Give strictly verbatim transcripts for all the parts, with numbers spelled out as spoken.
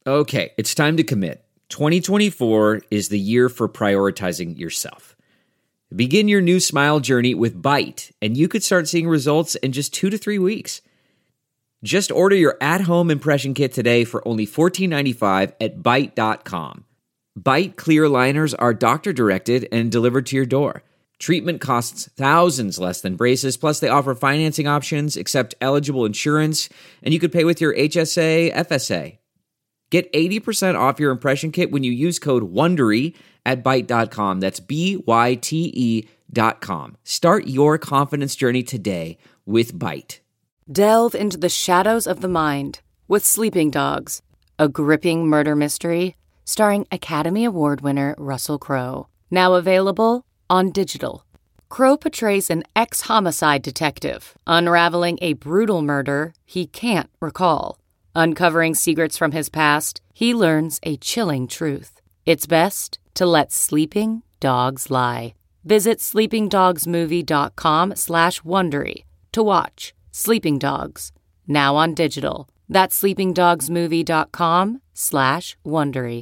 Okay, it's time to commit. twenty twenty-four is the year for prioritizing yourself. Begin your new smile journey with Byte, and you could start seeing results in just two to three weeks. Just order your at-home impression kit today for only fourteen ninety-five at byte dot com. Byte clear aligners are doctor-directed and delivered to your door. Treatment costs thousands less than braces, plus they offer financing options, accept eligible insurance, and you could pay with your H S A, F S A. Get eighty percent off your impression kit when you use code WONDERY at byte dot com. That's B Y T E dot com. Start your confidence journey today with Byte. Delve into the shadows of the mind with Sleeping Dogs, a gripping murder mystery starring Academy Award winner Russell Crowe. Now available on digital. Crowe portrays an ex-homicide detective unraveling a brutal murder he can't recall. Uncovering secrets from his past, he learns a chilling truth. It's best to let sleeping dogs lie. Visit sleepingdogsmovie.com slash Wondery to watch Sleeping Dogs, now on digital. That's sleepingdogsmovie.com slash Wondery.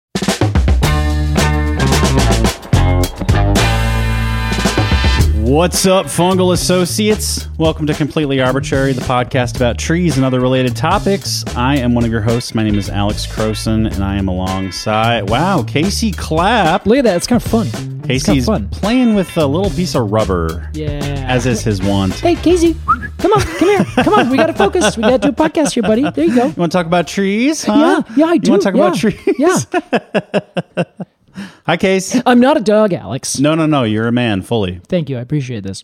What's up, Fungal Associates? Welcome to Completely Arbitrary, the podcast about trees and other related topics. I am one of your hosts. My name is Alex Croson, and I am alongside, wow, Casey Clapp. Look at that. It's kind of fun. Casey's fun. playing with a little piece of rubber. Yeah. As is his want. Hey, Casey, come on, come here. Come on, we got to focus. We got to do a podcast here, buddy. There you go. You want to talk about trees? Huh? Yeah, yeah, I do. You want to talk yeah. about trees? Yeah. Hi, Case. I'm not a dog, Alex. No, no, no. You're a man, fully. Thank you. I appreciate this.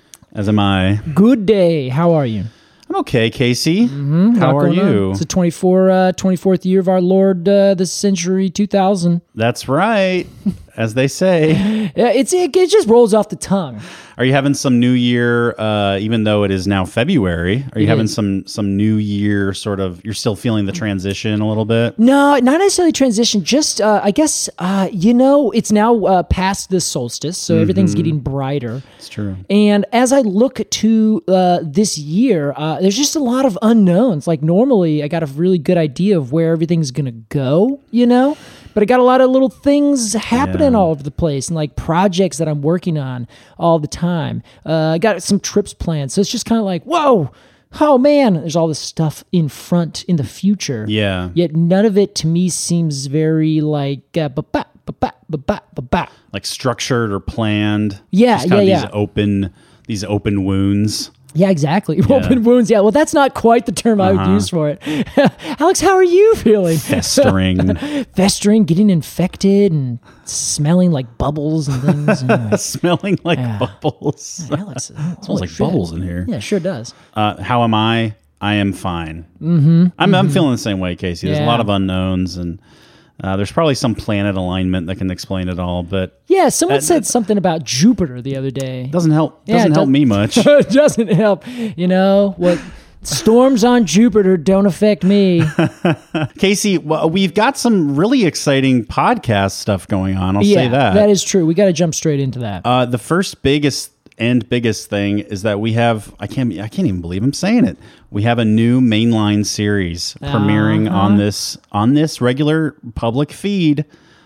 As am I. Good day. How are you? I'm okay, Casey. Mm-hmm. How are you? On. It's the twenty-four, uh, twenty-fourth year of our Lord, uh, the century two thousand. That's right. As they say. Yeah, it's it, it just rolls off the tongue. Are you having some New Year, uh, even though it is now February? Are you It having is. some some New Year sort of, you're still feeling the transition a little bit? No, not necessarily transition. Just, uh, I guess, uh, you know, it's now uh, past the solstice, so everything's getting brighter. It's true. And as I look to uh, this year, uh, there's just a lot of unknowns. Like normally, I got a really good idea of where everything's going to go, you know? But I got a lot of little things happening Yeah. all over the place and like projects that I'm working on all the time. Uh, I got some trips planned. So it's just kind of like, whoa, oh man, there's all this stuff in front in the future. Yeah. Yet none of it to me seems very like, uh, ba-ba, ba-ba, ba-ba, ba-ba. Like structured or planned. Yeah, Just kind yeah, of yeah. These open, these open wounds. Yeah, exactly. Open wounds. Yeah, well, that's not quite the term I would Uh-huh. use for it. Alex, how are you feeling? Festering. Festering, getting infected, and smelling like bubbles and things. Anyway. Smelling like Yeah. bubbles. Alex, it smells like bubbles in here. Yeah, it sure does. Uh, how am I? I am fine. Mm-hmm. I'm, I'm feeling the same way, Casey. There's a Yeah. lot of unknowns, and uh, there's probably some planet alignment that can explain it all, but Yeah, someone That- said something about Jupiter the other day. it doesn't help. Yeah, Doesn't it help does- me much. It doesn't help. You know what? Storms on Jupiter don't affect me. Casey, well, we've got some really exciting podcast stuff going on. I'll yeah, say that. that is true. We got to jump straight into that. Uh, the first biggest and biggest thing is that we have, I can't, I can't even believe I'm saying it. We have a new mainline series premiering Uh-huh. on this, on this regular public feed,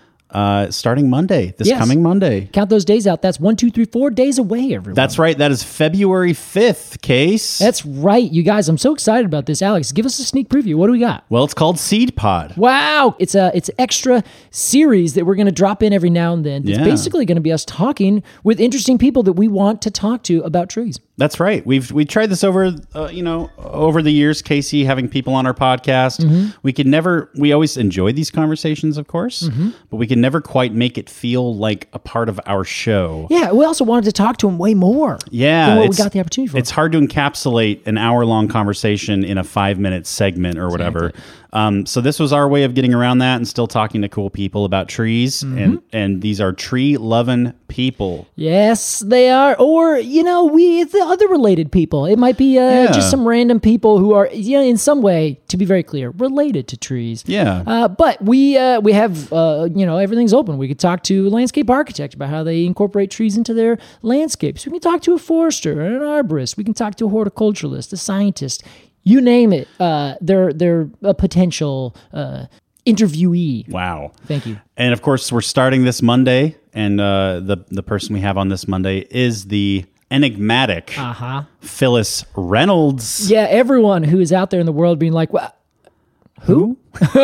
uh, starting Monday, this Yes. coming Monday. Count those days out. That's one, two, three, four days away, everyone. That's right. That is February fifth, Case. That's right, you guys. I'm so excited about this. Alex, give us a sneak preview. What do we got? well, it's called Seed Pod. Wow, it's a it's an extra series that we're going to drop in every now and then. It's Yeah. basically going to be us talking with interesting people that we want to talk to about trees. That's right. We've we tried this over, uh, you know, over the years. Casey, having people on our podcast, Mm-hmm. we could never. We always enjoy these conversations, of course, Mm-hmm. but we can never quite make it feel like a part of our show. Yeah, we also wanted to talk to him way more. Yeah, than what we it's- got the opportunity for. It's hard to encapsulate an hour-long conversation in a five-minute segment or whatever. Um, so this was our way of getting around that and still talking to cool people about trees, Mm-hmm. and and these are tree-loving people. Yes, they are. Or, you know, we the other related people. It might be uh, Yeah. just some random people who are, you know, in some way, to be very clear, related to trees. Yeah. Uh, but we uh, we have, uh, you know, everything's open. We could talk to a landscape architect about how they incorporate trees into their landscapes. We can talk to a forester, an arborist. We can talk to a horticulturalist, a scientist. You name it. Uh, they're they're a potential. Uh, interviewee. Wow. Thank you. And of course, we're starting this Monday, and uh, the, the person we have on this Monday is the enigmatic Uh-huh. Phyllis Reynolds. Yeah, everyone who is out there in the world being like, well, who?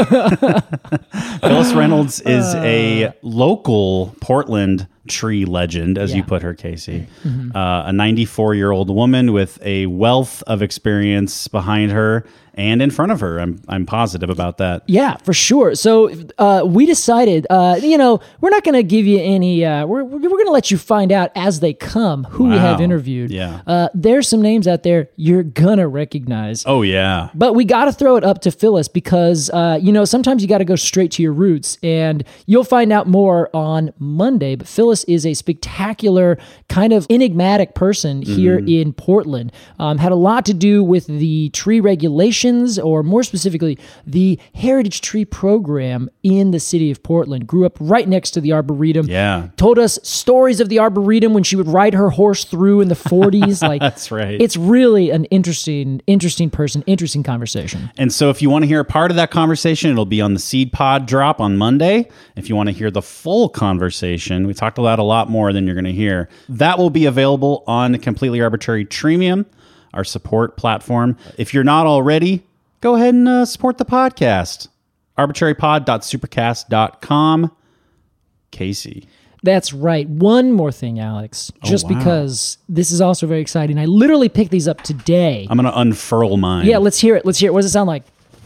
Phyllis Reynolds is a local Portland tree legend, as Yeah. you put her, Casey. Mm-hmm. Uh, a ninety-four-year-old woman with a wealth of experience behind her and in front of her. I'm I'm positive about that. Yeah, for sure. So uh, we decided, uh, you know, we're not going to give you any, uh, we're, we're going to let you find out as they come who we have Wow. interviewed. Yeah. Uh, there's some names out there you're going to recognize. Oh, yeah. But we got to throw it up to Phyllis because, uh, you know, sometimes you got to go straight to your roots, and you'll find out more on Monday. But Phyllis is a spectacular, kind of enigmatic person here Mm-hmm. in Portland. Um, had a lot to do with the tree regulations, or more specifically, the Heritage Tree Program in the city of Portland. Grew up right next to the Arboretum. Yeah. Told us stories of the Arboretum when she would ride her horse through in the forties. Like, That's right. It's really an interesting, interesting person, interesting conversation. And so if you want to hear a part of that conversation, it'll be on the Seed Pod drop on Monday. If you want to hear the full conversation, we talked about a lot more than you're going to hear. That will be available on Completely Arbitrary Premium, our support platform. If you're not already, go ahead and uh, support the podcast. arbitrary pod dot supercast dot com. Casey. That's right. One more thing, Alex, just wow. because this is also very exciting. I literally picked these up today. I'm going to unfurl mine. Yeah, let's hear it. Let's hear it. What does it sound like?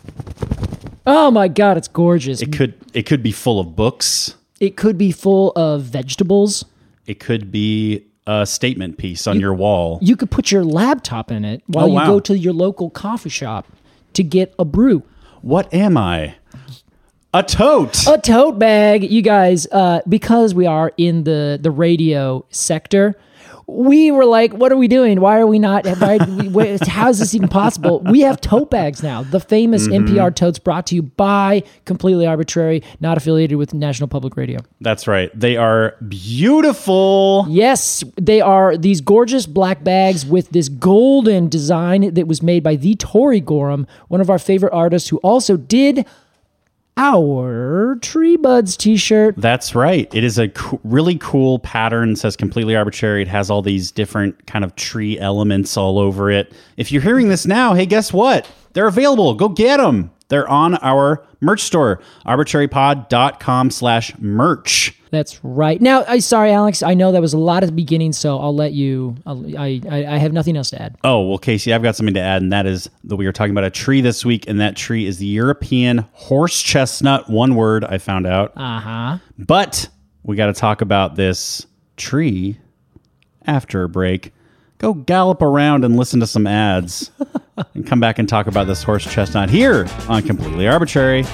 Oh my God, it's gorgeous. It could it could be full of books. It could be full of vegetables. It could be a statement piece on your wall. You could put your laptop in it while Oh, you wow. go to your local coffee shop to get a brew. What am I? A tote. A tote bag, you guys, uh, because we are in the, the radio sector, we were like, what are we doing? Why are we not? Why, we, how is this even possible? We have tote bags now. The famous Mm-hmm. N P R totes brought to you by Completely Arbitrary, not affiliated with National Public Radio. That's right. They are beautiful. Yes, they are these gorgeous black bags with this golden design that was made by the Tori Gorham, one of our favorite artists who also did our Tree Buds t-shirt. That's right. It is a co- really cool pattern. It says Completely Arbitrary. It has all these different kind of tree elements all over it. If you're hearing this now, hey, guess what? They're available. Go get them. They're on our merch store, arbitrarypod.com slash merch. That's right. Now, I sorry, Alex. I know that was a lot at the beginning, so I'll let you. I'll, I, I I have nothing else to add. Oh, well, Casey, I've got something to add, and that is that we are talking about a tree this week, and that tree is the European horse chestnut. One word, I found out. Uh huh. But we got to talk about this tree after a break. Go gallop around and listen to some ads and come back and talk about this horse chestnut here on Completely Arbitrary.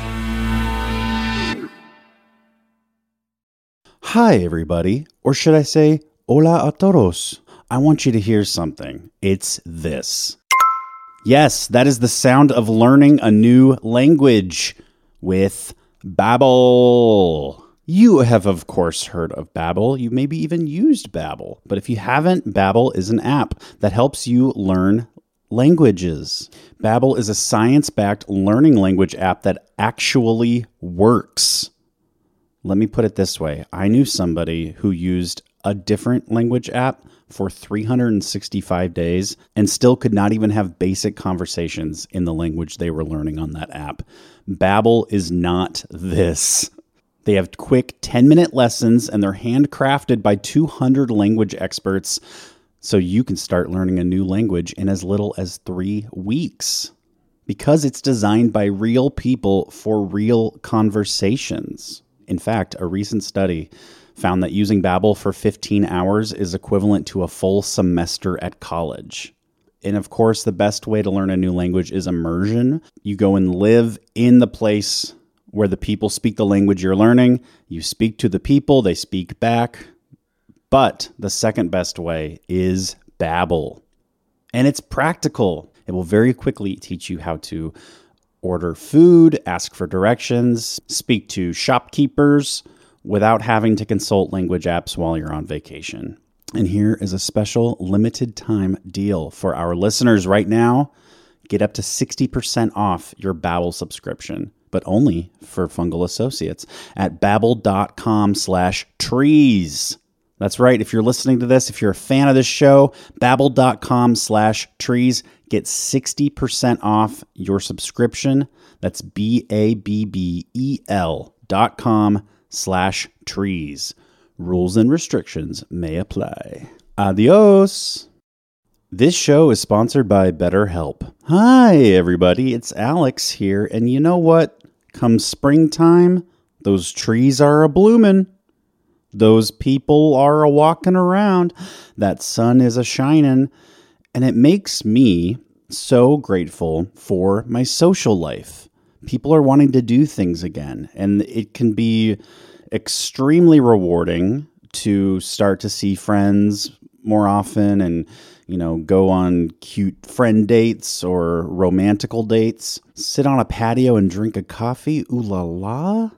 Hi, everybody. Or should I say, hola a todos. I want you to hear something. It's this. Yes, that is the sound of learning a new language with Babbel. You have, of course, heard of Babbel. You've maybe even used Babbel. But if you haven't, Babbel is an app that helps you learn languages. Babbel is a science-backed learning language app that actually works. Let me put it this way. I knew somebody who used a different language app for three hundred sixty-five days and still could not even have basic conversations in the language they were learning on that app. Babbel is not this. They have quick ten-minute lessons, and they're handcrafted by two hundred language experts, so you can start learning a new language in as little as three weeks. Because it's designed by real people for real conversations. In fact, a recent study found that using Babbel for fifteen hours is equivalent to a full semester at college. And of course, the best way to learn a new language is immersion. You go and live in the place where the people speak the language you're learning. You speak to the people, they speak back. But the second best way is Babbel. And it's practical. It will very quickly teach you how to order food, ask for directions, speak to shopkeepers without having to consult language apps while you're on vacation. And here is a special limited time deal for our listeners right now. Get up to sixty percent off your Babbel subscription. but only for Fungal Associates at babbel.com slash trees. That's right. If you're listening to this, if you're a fan of this show, babbel.com slash trees, get sixty percent off your subscription. That's B-A-B-B-E-L dot com slash trees. Rules and restrictions may apply. Adios. This show is sponsored by BetterHelp. Hi, everybody. It's Alex here. And you know what? Come springtime, those trees are a-bloomin'. Those people are a-walking around. That sun is a-shining. And it makes me so grateful for my social life. People are wanting to do things again. And it can be extremely rewarding to start to see friends more often and, you know, go on cute friend dates or romantical dates, sit on a patio and drink a coffee, ooh la la.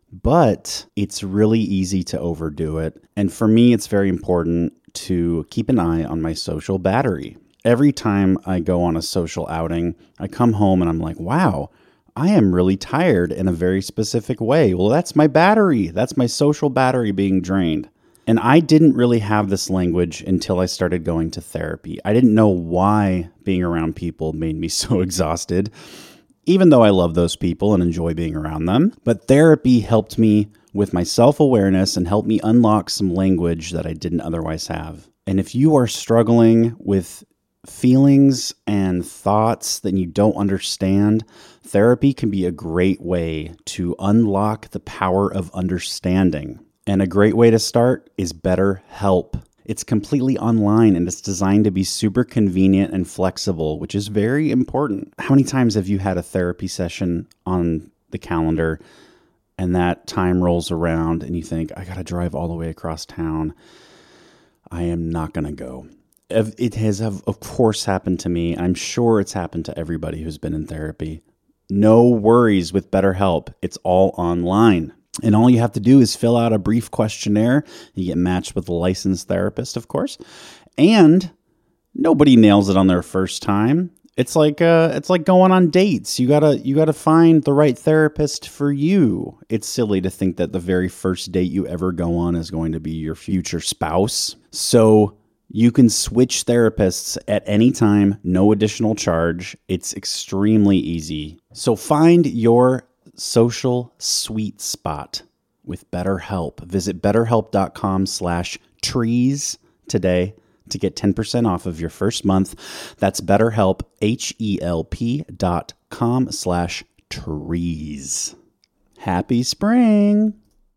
But it's really easy to overdo it. And for me, it's very important to keep an eye on my social battery. Every time I go on a social outing, I come home and I'm like, wow, I am really tired in a very specific way. Well, that's my battery. That's my social battery being drained. And I didn't really have this language until I started going to therapy. I didn't know why being around people made me so exhausted, even though I love those people and enjoy being around them. But therapy helped me with my self-awareness and helped me unlock some language that I didn't otherwise have. And if you are struggling with feelings and thoughts that you don't understand, therapy can be a great way to unlock the power of understanding. And a great way to start is BetterHelp. It's completely online and it's designed to be super convenient and flexible, which is very important. How many times have you had a therapy session on the calendar and that time rolls around and you think, I got to drive all the way across town. I am not going to go. It has, of course, happened to me. I'm sure it's happened to everybody who's been in therapy. No worries with BetterHelp. It's all online. And all you have to do is fill out a brief questionnaire. You get matched with a licensed therapist, of course. And nobody nails it on their first time. It's like uh, it's like going on dates. You gotta you gotta find the right therapist for you. It's silly to think that the very first date you ever go on is going to be your future spouse. So you can switch therapists at any time, no additional charge. It's extremely easy. So find your social sweet spot with BetterHelp. Visit betterhelp.com slash trees today to get ten percent off of your first month. That's BetterHelp, H-E-L-P dot com slash trees. Happy spring.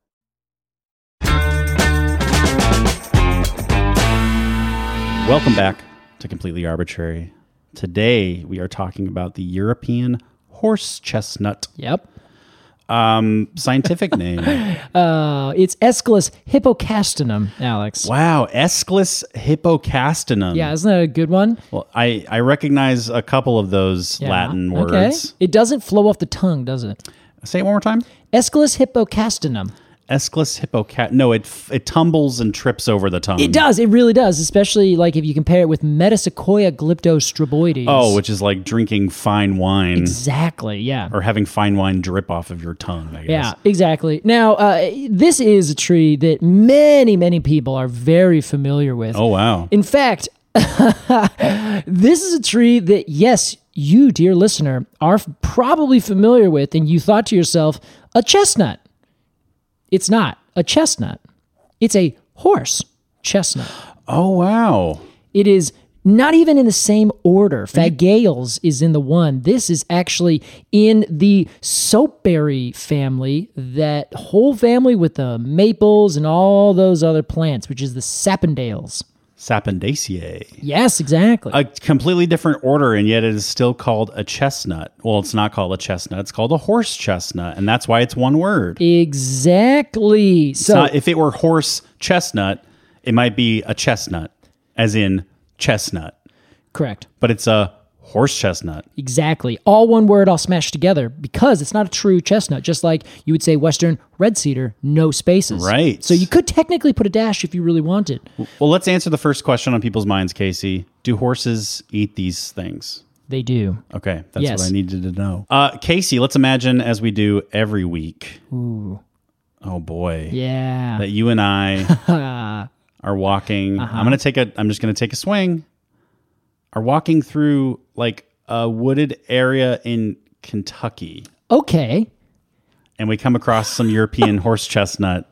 Welcome back to Completely Arbitrary. Today we are talking about the European horse chestnut. Yep. Um, scientific name. Uh, it's Aesclus hippocastanum, Alex. Wow, Aesclus hippocastanum. Yeah, isn't that a good one? Well, I, I recognize a couple of those Yeah. Latin Okay. words. It doesn't flow off the tongue, does it? Say it one more time. Aesclus hippocastanum. Aesclus hippocat. No, it it tumbles and trips over the tongue. It does. It really does, especially like if you compare it with Metasequoia glyptostroboides. Oh, which is like drinking fine wine. Exactly, yeah. Or having fine wine drip off of your tongue, I guess. Yeah, exactly. Now, uh, this is a tree that many, many people are very familiar with. Oh, wow. In fact, this is a tree that, yes, you, dear listener, are f- probably familiar with, and you thought to yourself, a chestnut. It's not a chestnut. It's a horse chestnut. Oh, wow. It is not even in the same order. Fagales is in the one. This is actually in the soapberry family, that whole family with the maples and all those other plants, which is the sapindales. Sapondaceae. Yes, exactly. A completely different order, and yet it is still called a chestnut. Well, it's not called a chestnut. It's called a horse chestnut, and that's why it's one word. Exactly. It's So not, if it were horse chestnut, it might be a chestnut, as in chestnut. correct. But it's a horse chestnut. Exactly. All one word, all smashed together, because it's not a true chestnut, just like you would say Western red cedar, no spaces. Right. So you could technically put a dash if you really wanted. Well, let's answer the first question on people's minds, Casey. Do horses eat these things? They do. Okay, that's Yes. what I needed to know. Uh, Casey, let's imagine, as we do every week. Ooh. Oh boy. Yeah. That you and I are walking. Uh-huh. I'm gonna take a. I'm just gonna take a swing. Are walking through like a wooded area in Kentucky, Okay. and we come across some European horse chestnut.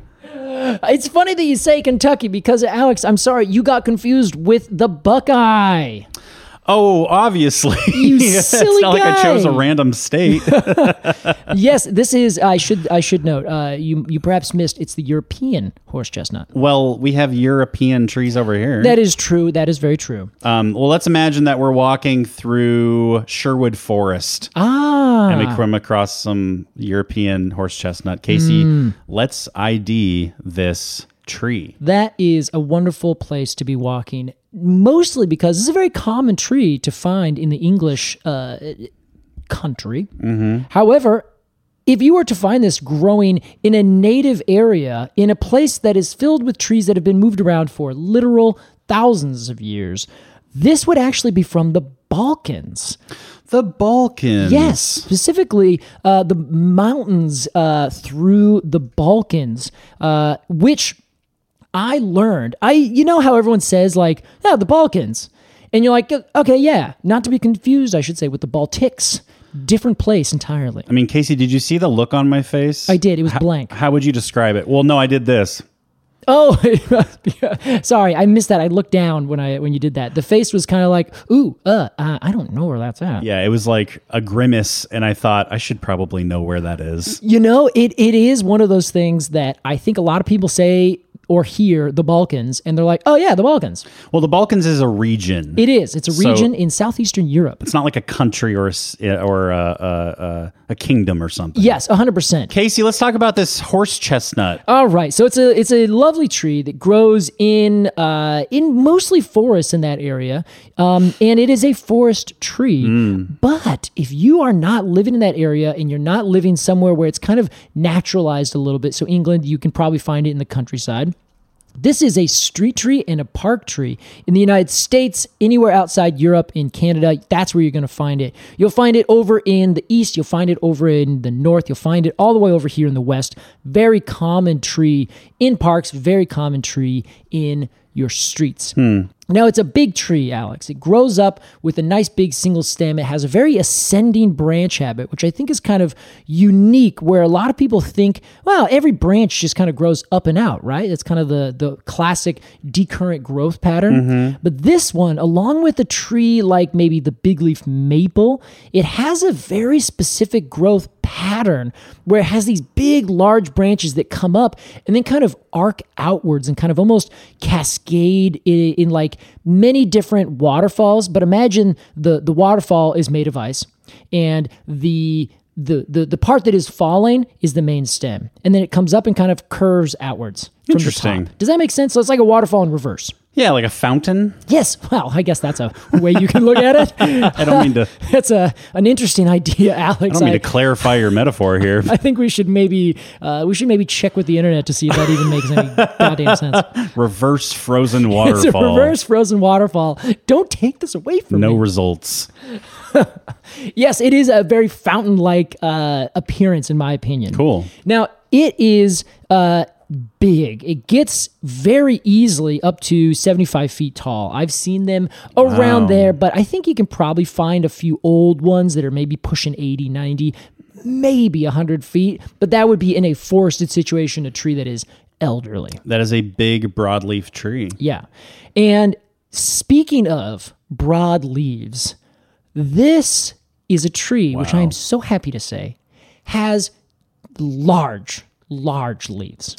It's funny that you say Kentucky because, Alex, I'm sorry, you got confused with the Buckeye. Oh, obviously. You It's silly not like I chose a guy. random state. Yes, this is. I should. I should note. Uh, you. You perhaps missed. It's the European horse chestnut. Well, we have European trees over here. That is true. That is very true. Um, well, let's imagine that we're walking through Sherwood Forest. Ah. And we come across some European horse chestnut. Casey, Mm. let's I D this tree. That is a wonderful place to be walking, mostly because it's a very common tree to find in the English uh, country. Mm-hmm. However, if you were to find this growing in a native area, in a place that is filled with trees that have been moved around for literal thousands of years, this would actually be from the Balkans. The Balkans. Yes, specifically uh, the mountains uh, through the Balkans, uh, which I learned. I, you know how everyone says like, yeah, the Balkans, and you're like, okay, yeah, not to be confused, I should say, with the Baltics, different place entirely. I mean, Casey, did you see the look on my face? I did. It was How- blank. How would you describe it? Well, no, I did this. Oh, sorry, I missed that. I looked down when I when you did that. The face was kind of like, ooh, uh, uh, I don't know where that's at. Yeah, it was like a grimace, and I thought I should probably know where that is. You know, it it is one of those things that I think a lot of people say or hear the Balkans, and they're like, oh yeah, the Balkans. Well, the Balkans is a region. It is. It's a So- region in southeastern Europe. It's not like a country or a, s- or a, a, a, a kingdom or something. Yes, one hundred percent. Casey, let's talk about this horse chestnut. All right, so it's a it's a lovely tree that grows in uh, in mostly forests in that area, um, and it is a forest tree. But if you are not living in that area and you're not living somewhere where it's kind of naturalized a little bit, so England, you can probably find it in the countryside. This is a street tree and a park tree. In the United States, anywhere outside Europe, in Canada, that's where you're going to find it. You'll find it over in the east. You'll find it over in the north. You'll find it all the way over here in the west. Very common tree in parks, very common tree in your streets. Now, it's a big tree, Alex. It grows up with a nice big single stem. It has a very ascending branch habit, which I think is kind of unique, where a lot of people think, well, every branch just kind of grows up and out, right? It's kind of the, the classic decurrent growth pattern. But this one, along with a tree like maybe the big leaf maple, it has a very specific growth pattern where it has these big, large branches that come up and then kind of arc outwards and kind of almost cascade in, in like many different waterfalls. But imagine the, the waterfall is made of ice, and the The, the the part that is falling is the main stem, and then it comes up and kind of curves outwards from Interesting. the top. Does that make sense? So it's like a waterfall in reverse. Yeah, like a fountain. Yes. Well, I guess that's a way you can look at it. I don't mean to. That's a an interesting idea, Alex. I don't mean to clarify your metaphor here. I think we should maybe uh, we should maybe check with the internet to see if that even makes any goddamn sense. Reverse frozen It's a waterfall. reverse frozen waterfall. Don't take this away from No me. results. Yes, it is a very fountain-like uh, appearance, in my opinion. Cool. Now, it is uh, big. It gets very easily up to seventy-five feet tall. I've seen them around Wow. there, but I think you can probably find a few old ones that are maybe pushing eighty, ninety, maybe one hundred feet. But that would be in a forested situation, a tree that is elderly. That is a big broadleaf tree. Yeah. And speaking of broad leaves, this is a tree, which I am so happy to say, has large, large leaves.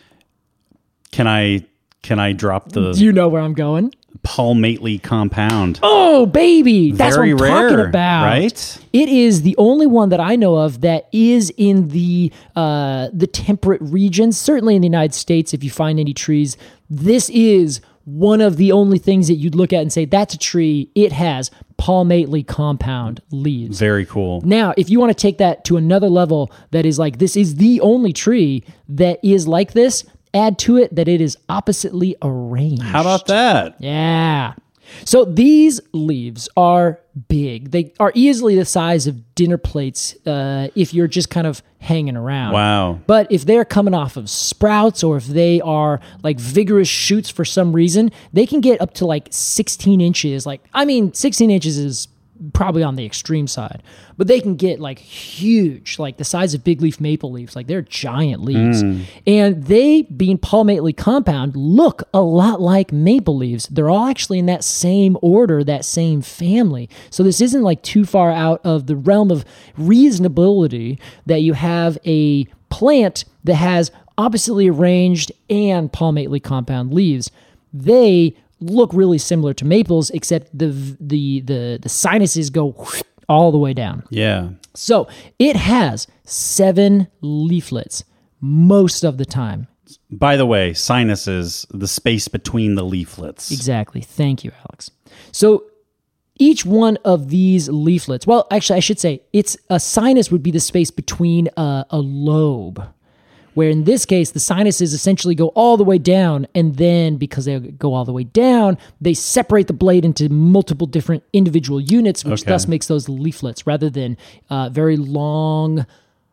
Can I can I drop the Do you know where I'm going? palmately compound? Oh, baby. That's Very what I'm rare, talking about. right? It is the only one that I know of that is in the uh, the temperate regions. Certainly in the United States, if you find any trees, this is one of the only things that you'd look at and say, that's a tree. It has palmately compound leaves. Very cool. Now, if you want to take that to another level, that is like, this is the only tree that is like this, add to it that it is oppositely arranged. How about that? Yeah. So these leaves are big. They are easily the size of dinner plates uh, if you're just kind of hanging around. Wow. But if they're coming off of sprouts or if they are like vigorous shoots for some reason, they can get up to like sixteen inches. Like, I mean, sixteen inches is probably on the extreme side, but they can get like huge, like the size of big leaf maple leaves. Like they're giant leaves. Mm. And they, being palmately compound, look a lot like maple leaves. They're all actually in that same order, that same family. So this isn't like too far out of the realm of reasonability that you have a plant that has oppositely arranged and palmately compound leaves. They look really similar to maples, except the the the the sinuses go all the way down. Yeah. So it has seven leaflets most of the time. By the way, sinuses, the space between the leaflets. Exactly. Thank you, Alex. So each one of these leaflets, well, actually, I should say it's a sinus would be the space between a, a lobe. Where in this case, the sinuses essentially go all the way down, and then because they go all the way down, they separate the blade into multiple different individual units, which Okay. thus makes those leaflets rather than uh, very long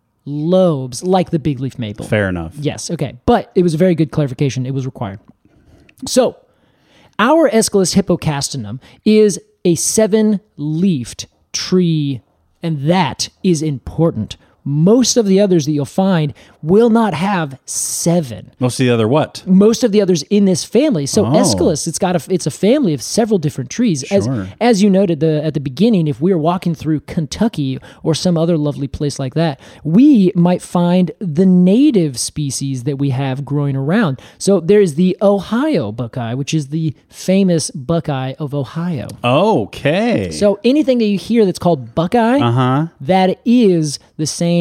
lobes like the big leaf maple. Fair enough. Yes, okay. But it was a very good clarification. It was required. So, our Aeschylus hippocastanum is a seven-leafed tree, and that is important. Most of the others that you'll find will not have seven. Most of the other what? Most of the others in this family. So Oh. Aeschylus, it's got a it's a family of several different trees. As Sure. as you noted the, at the beginning, if we were walking through Kentucky or some other lovely place like that, we might find the native species that we have growing around. So there's the Ohio buckeye, which is the famous buckeye of Ohio. Okay. So anything that you hear that's called buckeye, uh-huh. that is the same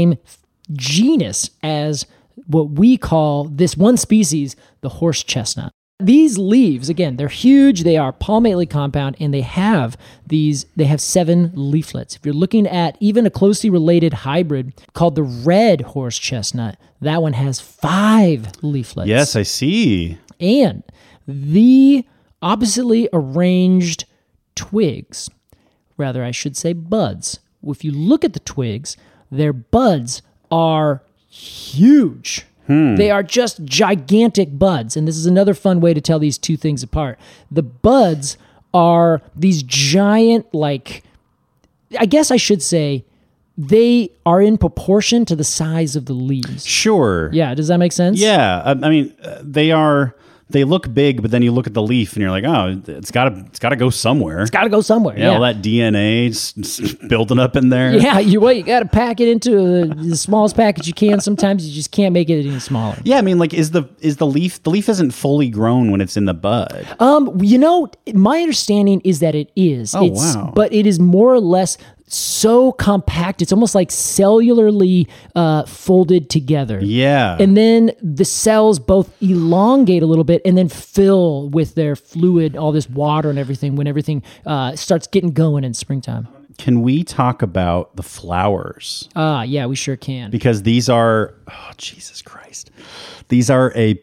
genus as what we call this one species, the horse chestnut. These leaves, again, they're huge, they are palmately compound, and they have these, they have seven leaflets. If you're looking at even a closely related hybrid called the red horse chestnut, that one has five leaflets. Yes, I see. And the oppositely arranged twigs, rather I should say buds, if you look at the twigs, their buds are huge. Hmm. They are just gigantic buds. And this is another fun way to tell these two things apart. The buds are these giant, like, I guess I should say, they are in proportion to the size of the leaves. Sure. Yeah, does that make sense? Yeah. I, I mean, uh, they are... They look big, but then you look at the leaf and you're like, oh, it's got to it's got to go somewhere. It's got to go somewhere. Yeah, Yeah, all that D N A just, just building up in there. Yeah, you well, you got to pack it into the, the smallest package you can. Sometimes you just can't make it any smaller. Yeah, I mean, like, is the is the leaf the leaf isn't fully grown when it's in the bud? Um, you know, my understanding is that it is. Oh, it's, wow. But it is more or less so compact. It's almost like cellularly uh, folded together. Yeah. And then the cells both elongate a little bit and then fill with their fluid, all this water and everything when everything uh, starts getting going in springtime. Can we talk about the flowers? Ah, yeah, we sure can. Because these are, oh, Jesus Christ. These are a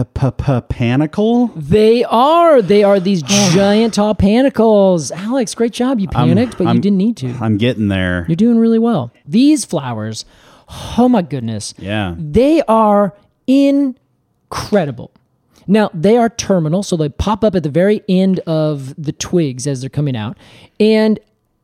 panicle? They are. They are these giant tall panicles. Alex, great job. You panicked, but I'm- you didn't need to. I'm getting there. You're doing really well. These flowers, oh my goodness. Yeah. They are incredible. Now, they are terminal, so they pop up at the very end of the twigs as they're coming out. And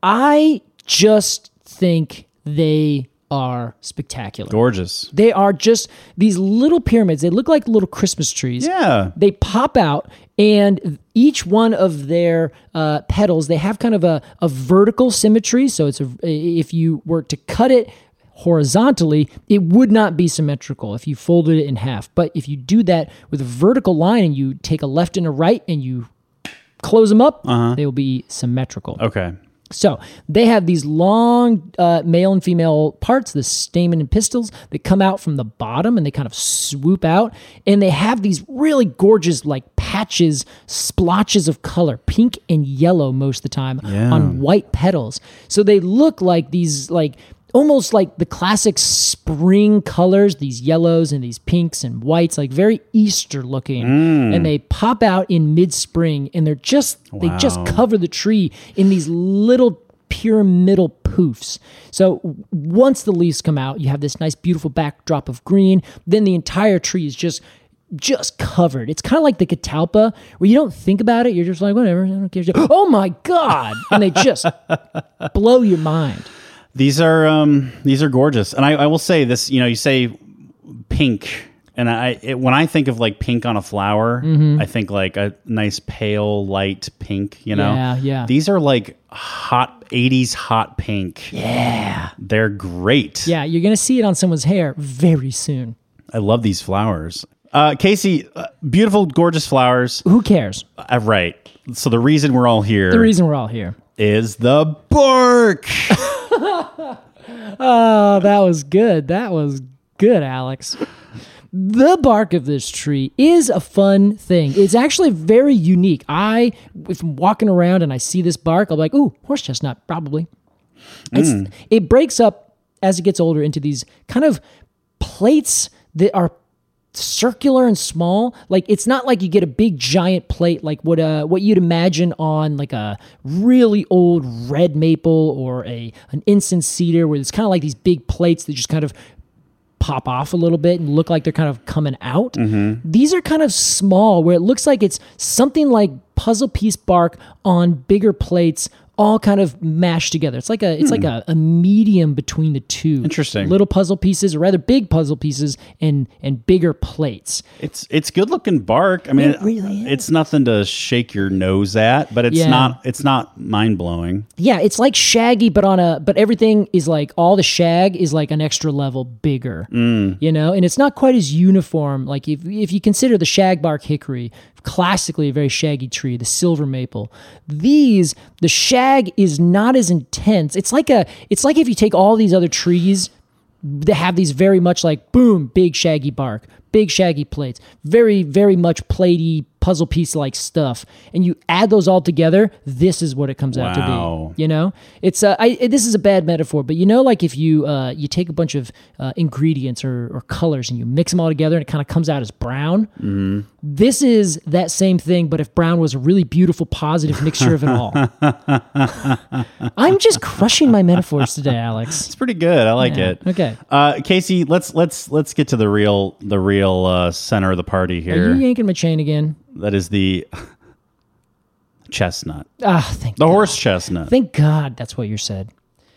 I just think they are spectacular. Gorgeous. They are just these little pyramids. They look like little Christmas trees. Yeah. They pop out, and each one of their uh, petals, they have kind of a, a vertical symmetry. So it's a, if you were to cut it horizontally, it would not be symmetrical if you folded it in half. But if you do that with a vertical line and you take a left and a right and you close them up, Uh-huh. they will be symmetrical. Okay. So they have these long uh, male and female parts, the stamen and pistils, that come out from the bottom and they kind of swoop out. And they have these really gorgeous like patches, splotches of color, pink and yellow most of the time Yeah. on white petals. So they look like these like almost like the classic spring colors, these yellows and these pinks and whites, like very Easter looking. Mm. And they pop out in mid-spring, and they're just, wow. they just cover the tree in these little pyramidal poofs. So once the leaves come out, you have this nice, beautiful backdrop of green. Then the entire tree is just just covered. It's kind of like the catalpa, where you don't think about it. You're just like, whatever, I don't care. Oh my God. And they just blow your mind. These are um, these are gorgeous. And I, I will say this, you know, you say pink, and I it, when I think of like pink on a flower, mm-hmm. I think like a nice pale light pink, you know? Yeah, yeah. These are like hot eighties hot pink. Yeah. They're great. Yeah, you're going to see it on someone's hair very soon. I love these flowers. Uh, Casey, uh, beautiful, gorgeous flowers. Who cares? Uh, right. So the reason we're all here. The reason we're all here. Is the bark. Oh, that was good. That was good, Alex. The bark of this tree is a fun thing. It's actually very unique. I, if I'm walking around and I see this bark, I'll be like, ooh, horse chestnut, probably. It's, mm. It breaks up as it gets older into these kind of plates that are circular and small. Like, it's not like you get a big giant plate like what uh what you'd imagine on like a really old red maple or a an incense cedar, where it's kind of like these big plates that just kind of pop off a little bit and look like they're kind of coming out. Mm-hmm. These are kind of small, where it looks like it's something like puzzle piece bark on bigger plates, all kind of mashed together. It's like a it's hmm. like a, a medium between the two. Interesting. Little puzzle pieces, or rather big puzzle pieces, and and bigger plates. It's it's good looking bark. I mean, it really is. It's nothing to shake your nose at, but it's yeah. not it's not mind blowing. Yeah, it's like shaggy, but on a but everything is like, all the shag is like an extra level bigger. Mm. You know, and it's not quite as uniform. Like if if you consider the shagbark hickory, classically a very shaggy tree, the silver maple, these, the shag is not as intense. It's like a, it's like if you take all these other trees that have these very much like, boom, big shaggy bark, big shaggy plates, very, very much platey, puzzle piece like stuff, and you add those all together, this is what it comes wow. out to be. You know, it's uh, I this is a bad metaphor, but you know, like if you uh, you take a bunch of uh, ingredients or, or colors and you mix them all together and it kind of comes out as brown. Mm-hmm. This is that same thing, but if brown was a really beautiful, positive mixture of it all. I'm just crushing my metaphors today, Alex. It's pretty good. I like yeah. it. Okay, uh, Casey, let's let's let's get to the real the real uh, center of the party here. Are you yanking my chain again? That is the chestnut. Ah, thank the God. horse chestnut. Thank God that's what you said.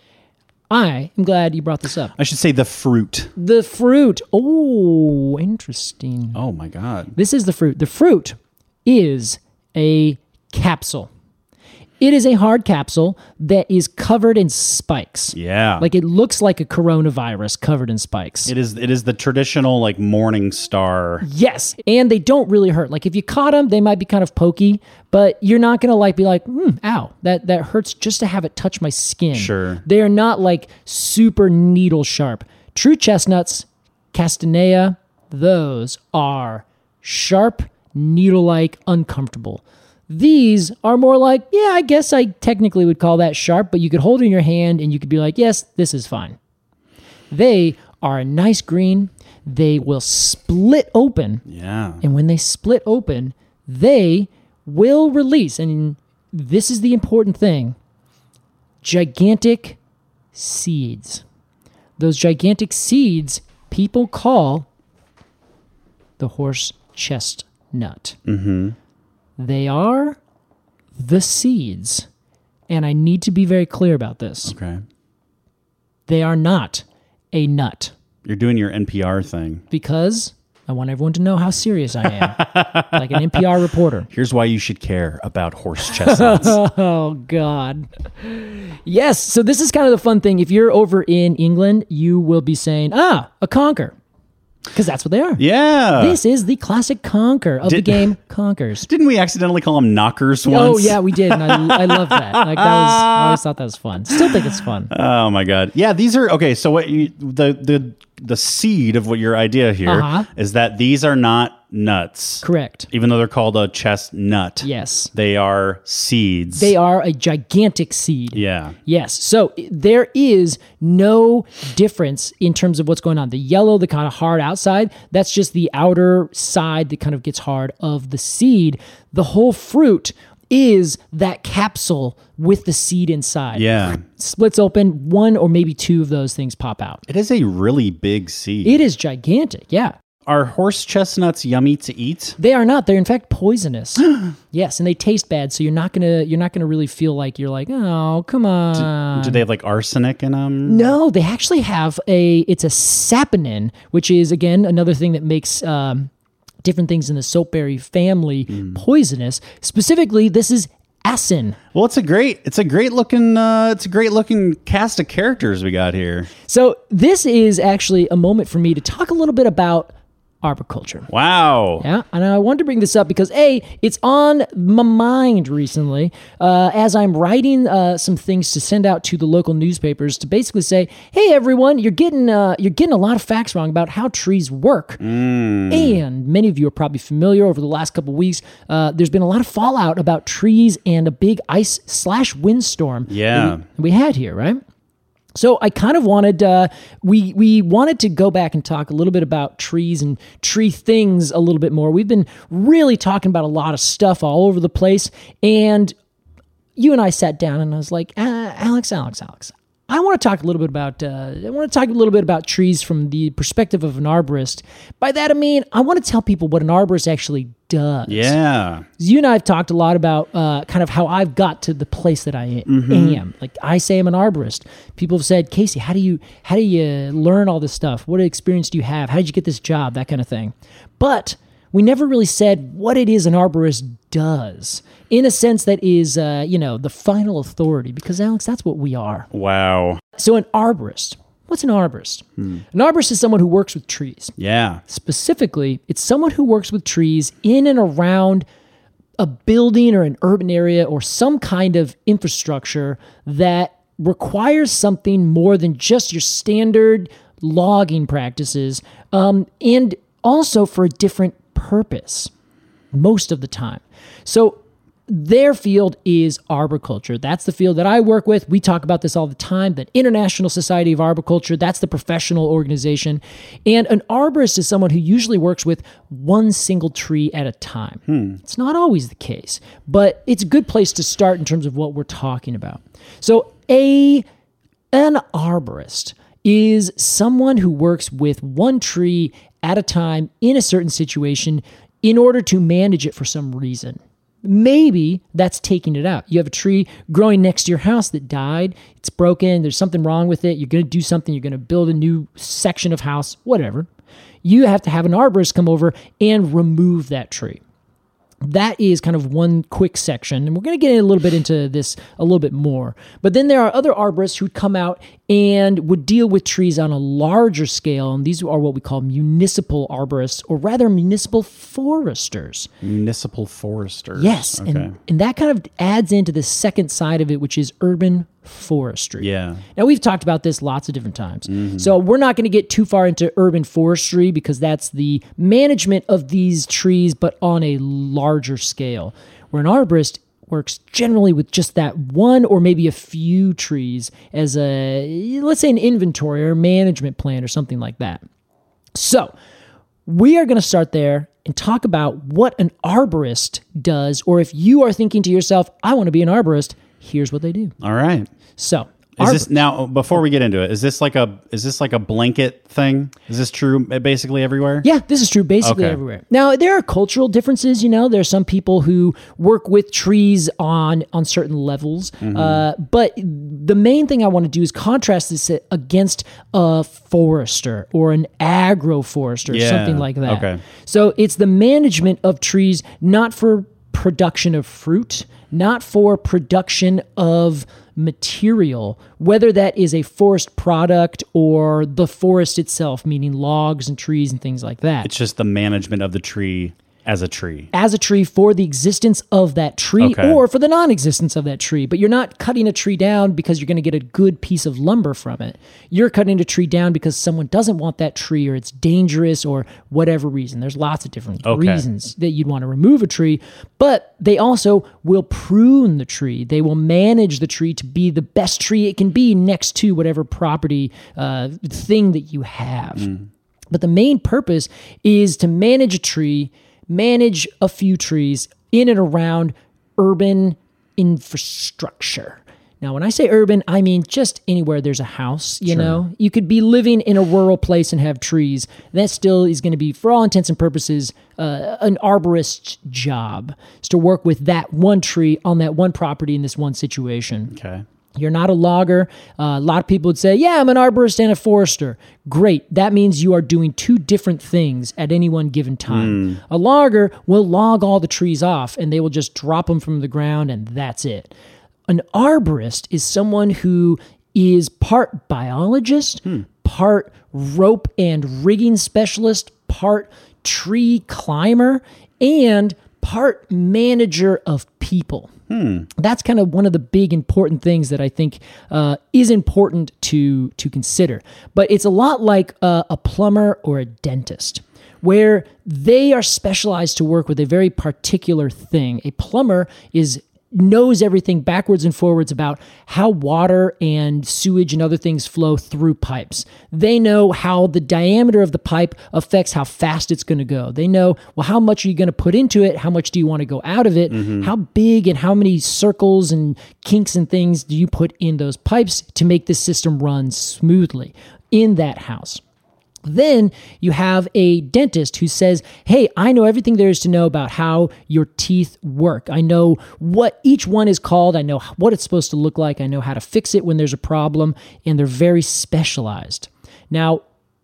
I am glad you brought this up. I should say the fruit. The fruit. Oh, interesting. Oh my God. This is the fruit. The fruit is a capsule. It is a hard capsule that is covered in spikes. Yeah. Like it looks like a coronavirus covered in spikes. It is it is the traditional like morning star. Yes. And they don't really hurt. Like if you caught them, they might be kind of pokey, but you're not going to like be like, mm, ow, that, that hurts just to have it touch my skin. Sure. They are not like super needle sharp. True chestnuts, Castanea, those are sharp, needle-like, uncomfortable. These are more like, yeah, I guess I technically would call that sharp, but you could hold it in your hand and you could be like, yes, this is fine. They are a nice green. They will split open. Yeah. And when they split open, they will release, and this is the important thing, gigantic seeds. Those gigantic seeds people call the horse chestnut. Mm-hmm. They are the seeds, and I need to be very clear about this. Okay. They are not a nut. You're doing your N P R thing. Because I want everyone to know how serious I am, like an N P R reporter. Here's why you should care about horse chestnuts. Oh, God. Yes, so this is kind of the fun thing. If you're over in England, you will be saying, ah, a conker. Because that's what they are. Yeah. This is the classic conker of Did, the game Conkers. Didn't we accidentally call them knockers once? Oh, yeah, we did. And I, I love that. Like that was, I always thought that was fun. Still think it's fun. Oh, my God. Yeah, these are, okay, so what you, the, the, the seed of what your idea here uh-huh. is that these are not nuts. Correct. Even though they're called a chestnut. Yes. They are seeds. They are a gigantic seed. Yeah. Yes. So there is no difference in terms of what's going on. The yellow, the kind of hard outside, that's just the outer side that kind of gets hard of the seed. The whole fruit is that capsule with the seed inside. Yeah. Splits open, one or maybe two of those things pop out. It is a really big seed. It is gigantic, yeah. Are horse chestnuts yummy to eat? They are not. They're in fact poisonous. Yes, and they taste bad, so you're not gonna you're not gonna really feel like you're like, oh, come on. Do, do they have like arsenic in them? No, they actually have a. It's a saponin, which is again another thing that makes um, different things in the soapberry family mm. poisonous. Specifically, this is asin. Well, it's a great, it's a great looking, uh, it's a great looking cast of characters we got here. So this is actually a moment for me to talk a little bit about arboriculture. Wow. Yeah, and I wanted to bring this up because A, it's on my mind recently uh, as I'm writing uh, some things to send out to the local newspapers to basically say, hey everyone, you're getting uh, you're getting a lot of facts wrong about how trees work. Mm. And many of you are probably familiar over the last couple of weeks. Uh, there's been a lot of fallout about trees and a big ice slash windstorm yeah. that we, we had here, right? So I kind of wanted, uh, we we wanted to go back and talk a little bit about trees and tree things a little bit more. We've been really talking about a lot of stuff all over the place. And you and I sat down and I was like, uh, Alex, Alex, Alex, I want to talk a little bit about, uh, I want to talk a little bit about trees from the perspective of an arborist. By that I mean, I want to tell people what an arborist actually does. Yeah. You and I have talked a lot about uh, kind of how I've got to the place that I am. Mm-hmm. Like I say I'm an arborist. People have said, Casey, how do you how do you learn all this stuff? What experience do you have? How did you get this job? That kind of thing. But we never really said what it is an arborist does in a sense that is, uh, you know, the final authority, because Alex, that's what we are. Wow. So an arborist, what's an arborist? Hmm. An arborist is someone who works with trees. Yeah. Specifically, it's someone who works with trees in and around a building or an urban area or some kind of infrastructure that requires something more than just your standard logging practices, um, and also for a different purpose most of the time. So their field is arboriculture. That's the field that I work with. We talk about this all the time. The International Society of Arboriculture, that's the professional organization. And an arborist is someone who usually works with one single tree at a time. Hmm. It's not always the case, but it's a good place to start in terms of what we're talking about. So a an arborist is someone who works with one tree at a time in a certain situation in order to manage it for some reason. Maybe that's taking it out. You have a tree growing next to your house that died. It's broken. There's something wrong with it. You're going to do something. You're going to build a new section of house, whatever. You have to have an arborist come over and remove that tree. That is kind of one quick section, and we're going to get a little bit into this a little bit more. But then there are other arborists who'd come out and would deal with trees on a larger scale, and these are what we call municipal arborists, or rather municipal foresters. Municipal foresters. Yes, okay. and, and that kind of adds into the second side of it, which is urban forestry. Yeah. Now, we've talked about this lots of different times. Mm-hmm. So we're not going to get too far into urban forestry because that's the management of these trees, but on a larger scale. Where an arborist works generally with just that one or maybe a few trees as a, let's say, an inventory or management plan or something like that. So we are going to start there and talk about what an arborist does, or if you are thinking to yourself, I want to be an arborist, here's what they do. All right. So, is arbor- this now before we get into it? Is this like a is this like a blanket thing? Is this true basically everywhere? Yeah, this is true basically Okay. everywhere. Now, there are cultural differences. You know, there are some people who work with trees on on certain levels, Mm-hmm. uh, but the main thing I want to do is contrast this against a forester or an agroforester, Yeah, something like that. okay. So it's the management of trees, not for production of fruit, not for production of material, whether that is a forest product or the forest itself, meaning logs and trees and things like that. It's just the management of the tree As a tree. As a tree for the existence of that tree Okay. or for the non-existence of that tree. But you're not cutting a tree down because you're going to get a good piece of lumber from it. You're cutting a tree down because someone doesn't want that tree or it's dangerous or whatever reason. There's lots of different Okay. reasons that you'd want to remove a tree. But they also will prune the tree. They will manage the tree to be the best tree it can be next to whatever property uh, thing that you have. Mm. But the main purpose is to manage a tree, manage a few trees in and around urban infrastructure. Now, when I say urban, I mean just anywhere there's a house, you know? You could be living in a rural place and have trees. That still is going to be, for all intents and purposes, uh, an arborist's job. Is to work with that one tree on that one property in this one situation. Okay. You're not a logger. Uh, a lot of people would say, yeah, I'm an arborist and a forester. Great. That means you are doing two different things at any one given time. A logger will log all the trees off and they will just drop them from the ground and that's it. An arborist is someone who is part biologist, part rope and rigging specialist, part tree climber, and part manager of people. That's kind of one of the big important things that I think uh, is important to to consider. But it's a lot like uh, a plumber or a dentist, where they are specialized to work with a very particular thing. A plumber is knows everything backwards and forwards about how water and sewage and other things flow through pipes. They know how the diameter of the pipe affects how fast it's going to go. They know, well, how much are you going to put into it? How much do you want to go out of it? Mm-hmm. How big and how many circles and kinks and things do you put in those pipes to make the system run smoothly in that house? Then you have a dentist who says, hey, I know everything there is to know about how your teeth work. I know what each one is called. I know what it's supposed to look like. I know how to fix it when there's a problem. And they're very specialized. Now,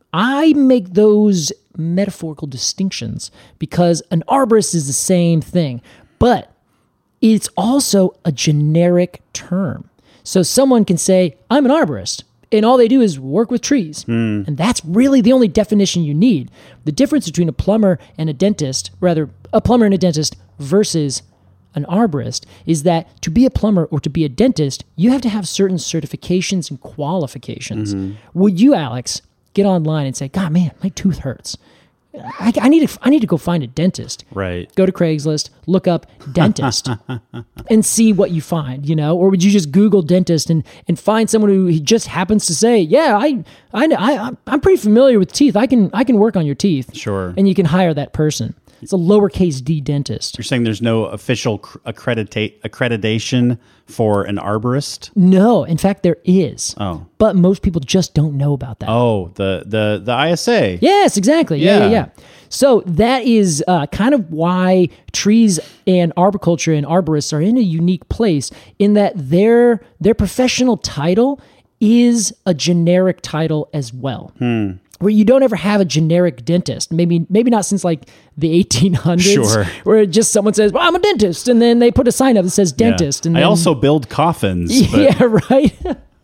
I make those metaphorical distinctions because an arborist is the same thing, but it's also a generic term. So someone can say, I'm an arborist. And all they do is work with trees. Mm. And that's really the only definition you need. The difference between a plumber and a dentist, rather, a plumber and a dentist versus an arborist, is that to be a plumber or to be a dentist, you have to have certain certifications and qualifications. Mm-hmm. Would you, Alex, get online and say, God, man, my tooth hurts. I, I need to I need to go find a dentist. Right. Go to Craigslist, look up dentist, and see what you find, you know? Or would you just Google dentist and, and find someone who just happens to say, yeah, I I I I'm pretty familiar with teeth. I can I can work on your teeth. Sure. And you can hire that person. It's a lowercase d dentist. You're saying there's no official cr- accredita- accreditation for an arborist? No, in fact, there is. Oh. But most people just don't know about that. Oh, the the the I S A. Yes, exactly. Yeah, yeah, yeah. yeah. So that is uh, kind of why trees and arboriculture and arborists are in a unique place in that their their professional title is a generic title as well. Hmm. Where you don't ever have a generic dentist. Maybe maybe not since like the eighteen hundreds. Sure. Where just someone says, well, I'm a dentist. And then they put a sign up that says dentist. Yeah. And I then, also build coffins. But... Yeah, right.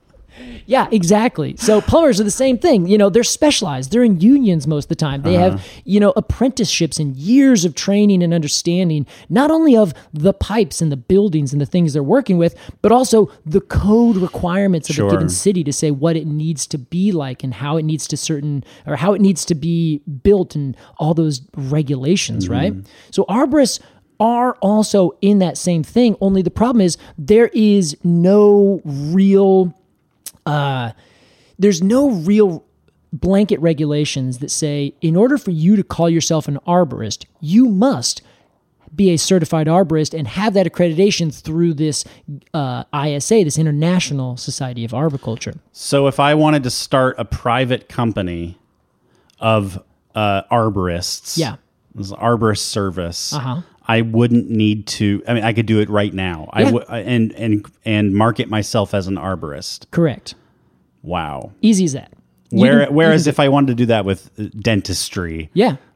Yeah, exactly. So plumbers are the same thing. You know, they're specialized. They're in unions most of the time. They uh-huh. have, you know, apprenticeships and years of training and understanding, not only of the pipes and the buildings and the things they're working with, but also the code requirements of sure. a given city to say what it needs to be like and how it needs to certain, or how it needs to be built and all those regulations, mm-hmm. right? So arborists are also in that same thing, only the problem is there is no real... Uh, there's no real blanket regulations that say, in order for you to call yourself an arborist, you must be a certified arborist and have that accreditation through this uh, I S A, this International Society of Arboriculture. So if I wanted to start a private company of uh, arborists, yeah, this arborist service, uh-huh. I wouldn't need to. I mean, I could do it right now. Yeah. I w- and and and market myself as an arborist. Correct. Wow. Easy as that. Where, whereas if I wanted to do that with dentistry, yeah,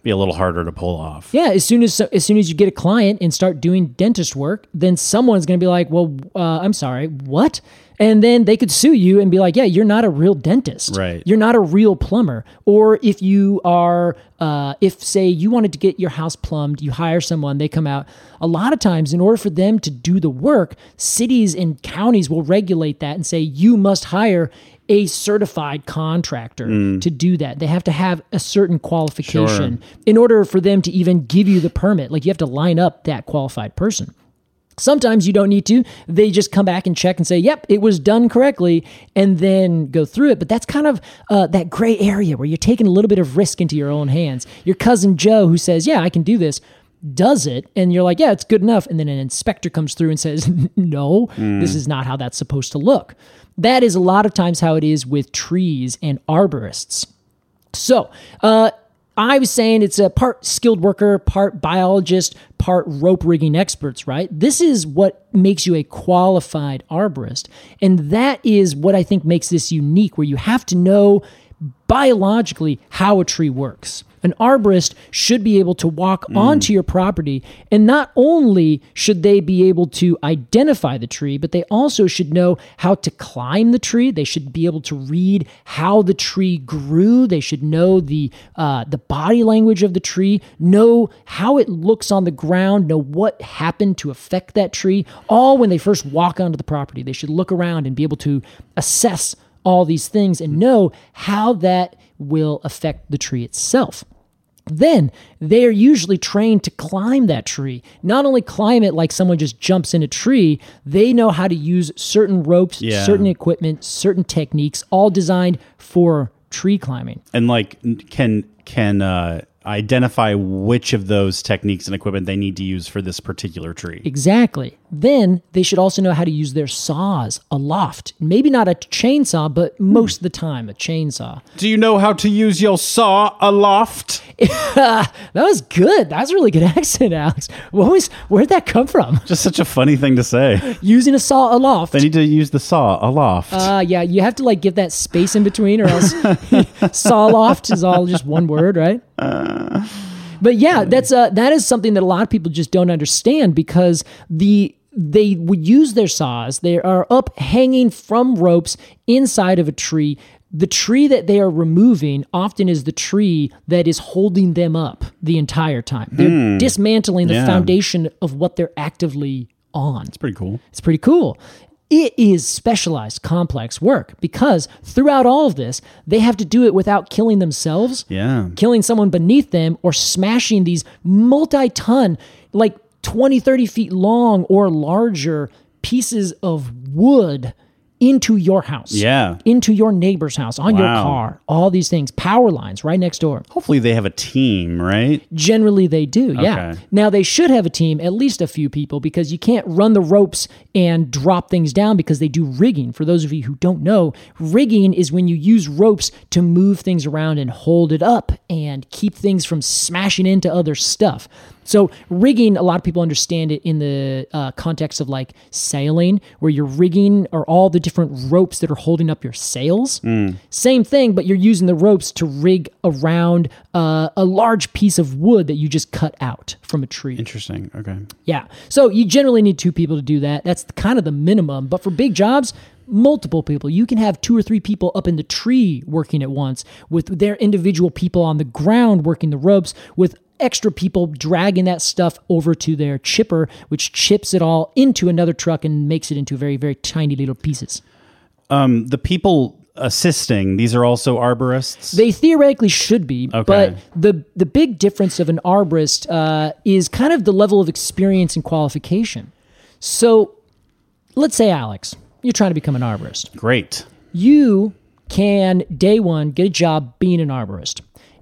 be a little harder to pull off. Yeah, as soon as as soon as you get a client and start doing dentist work, then someone's going to be like, "Well, uh, I'm sorry, what?" And then they could sue you and be like, "Yeah, you're not a real dentist. Right. You're not a real plumber." Or if you are, uh, if say you wanted to get your house plumbed, you hire someone, they come out. A lot of times, in order for them to do the work, cities and counties will regulate that and say you must hire a certified contractor mm. to do that. They have to have a certain qualification sure. in order for them to even give you the permit. Like you have to line up that qualified person. Sometimes you don't need to. They just come back and check and say, yep, it was done correctly, and then go through it. But that's kind of uh, that gray area where you're taking a little bit of risk into your own hands. Your cousin Joe, who says, yeah, I can do this, does it, and you're like, yeah, it's good enough. And then an inspector comes through and says, no, mm. this is not how that's supposed to look. That is a lot of times how it is with trees and arborists. So, uh, I was saying it's a part skilled worker, part biologist, part rope rigging experts, right? This is what makes you a qualified arborist. And that is what I think makes this unique, where you have to know biologically how a tree works. An arborist should be able to walk mm. onto your property, and not only should they be able to identify the tree, but they also should know how to climb the tree. They should be able to read how the tree grew. They should know the uh, the body language of the tree, know how it looks on the ground, know what happened to affect that tree. All when they first walk onto the property, they should look around and be able to assess all these things and know how that will affect the tree itself. Then they are usually trained to climb that tree. Not only climb it like someone just jumps in a tree, they know how to use certain ropes, yeah. certain equipment, certain techniques, all designed for tree climbing. And like can can uh, identify which of those techniques and equipment they need to use for this particular tree. Exactly. Then they should also know how to use their saws aloft. Maybe not a chainsaw, but most of the time a chainsaw. Do you know how to use your saw aloft? That was good. That was a really good accent, Alex. What was, where'd that come from? Just such a funny thing to say. Using a saw aloft. They need to use the saw aloft. Uh, yeah, you have to like give that space in between, or else saw aloft is all just one word, right? Uh, but yeah, that's uh, that is something that a lot of people just don't understand, because the they would use their saws. They are up hanging from ropes inside of a tree. The tree that they are removing often is the tree that is holding them up the entire time. They're hmm. dismantling the yeah. foundation of what they're actively on. It's pretty cool. It's pretty cool. It is specialized, complex work, because throughout all of this, they have to do it without killing themselves, yeah. killing someone beneath them, or smashing these multi-ton, like twenty, thirty feet long or larger pieces of wood into your house, yeah, into your neighbor's house, on wow. your car, all these things, power lines right next door. Hopefully they have a team, right? Generally they do, yeah. Okay. Now they should have a team, at least a few people, because you can't run the ropes and drop things down, because they do rigging. For those of you who don't know, rigging is when you use ropes to move things around and hold it up and keep things from smashing into other stuff. So rigging, a lot of people understand it in the uh, context of like sailing, where you're rigging are all the different ropes that are holding up your sails. Mm. Same thing, but you're using the ropes to rig around uh, a large piece of wood that you just cut out from a tree. Interesting. Okay. Yeah. So you generally need two people to do that. That's kind of the minimum. But for big jobs, multiple people. You can have two or three people up in the tree working at once, with their individual people on the ground working the ropes, with extra people dragging that stuff over to their chipper, which chips it all into another truck and makes it into very, very tiny little pieces. Um, the people assisting, these are also arborists? They theoretically should be, okay. but the the big difference of an arborist uh, is kind of the level of experience and qualification. So let's say, Alex, you're trying to become an arborist. Great. You can, day one, get a job being an arborist.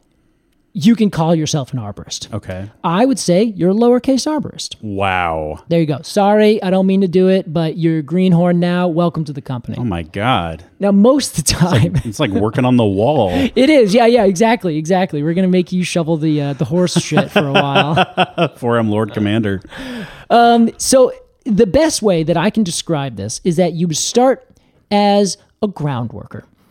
You can call yourself an arborist. Okay. I would say you're a lowercase arborist. Wow. There you go. Sorry, I don't mean to do it, but you're a greenhorn now. Welcome to the company. Oh my God. Now, most of the time... It's like, it's like working on the wall. It is. Yeah, yeah, exactly, exactly. We're going to make you shovel the uh, the horse shit for a while. For I'm Lord Commander. Um. So the best way that I can describe this is that you start as a ground worker.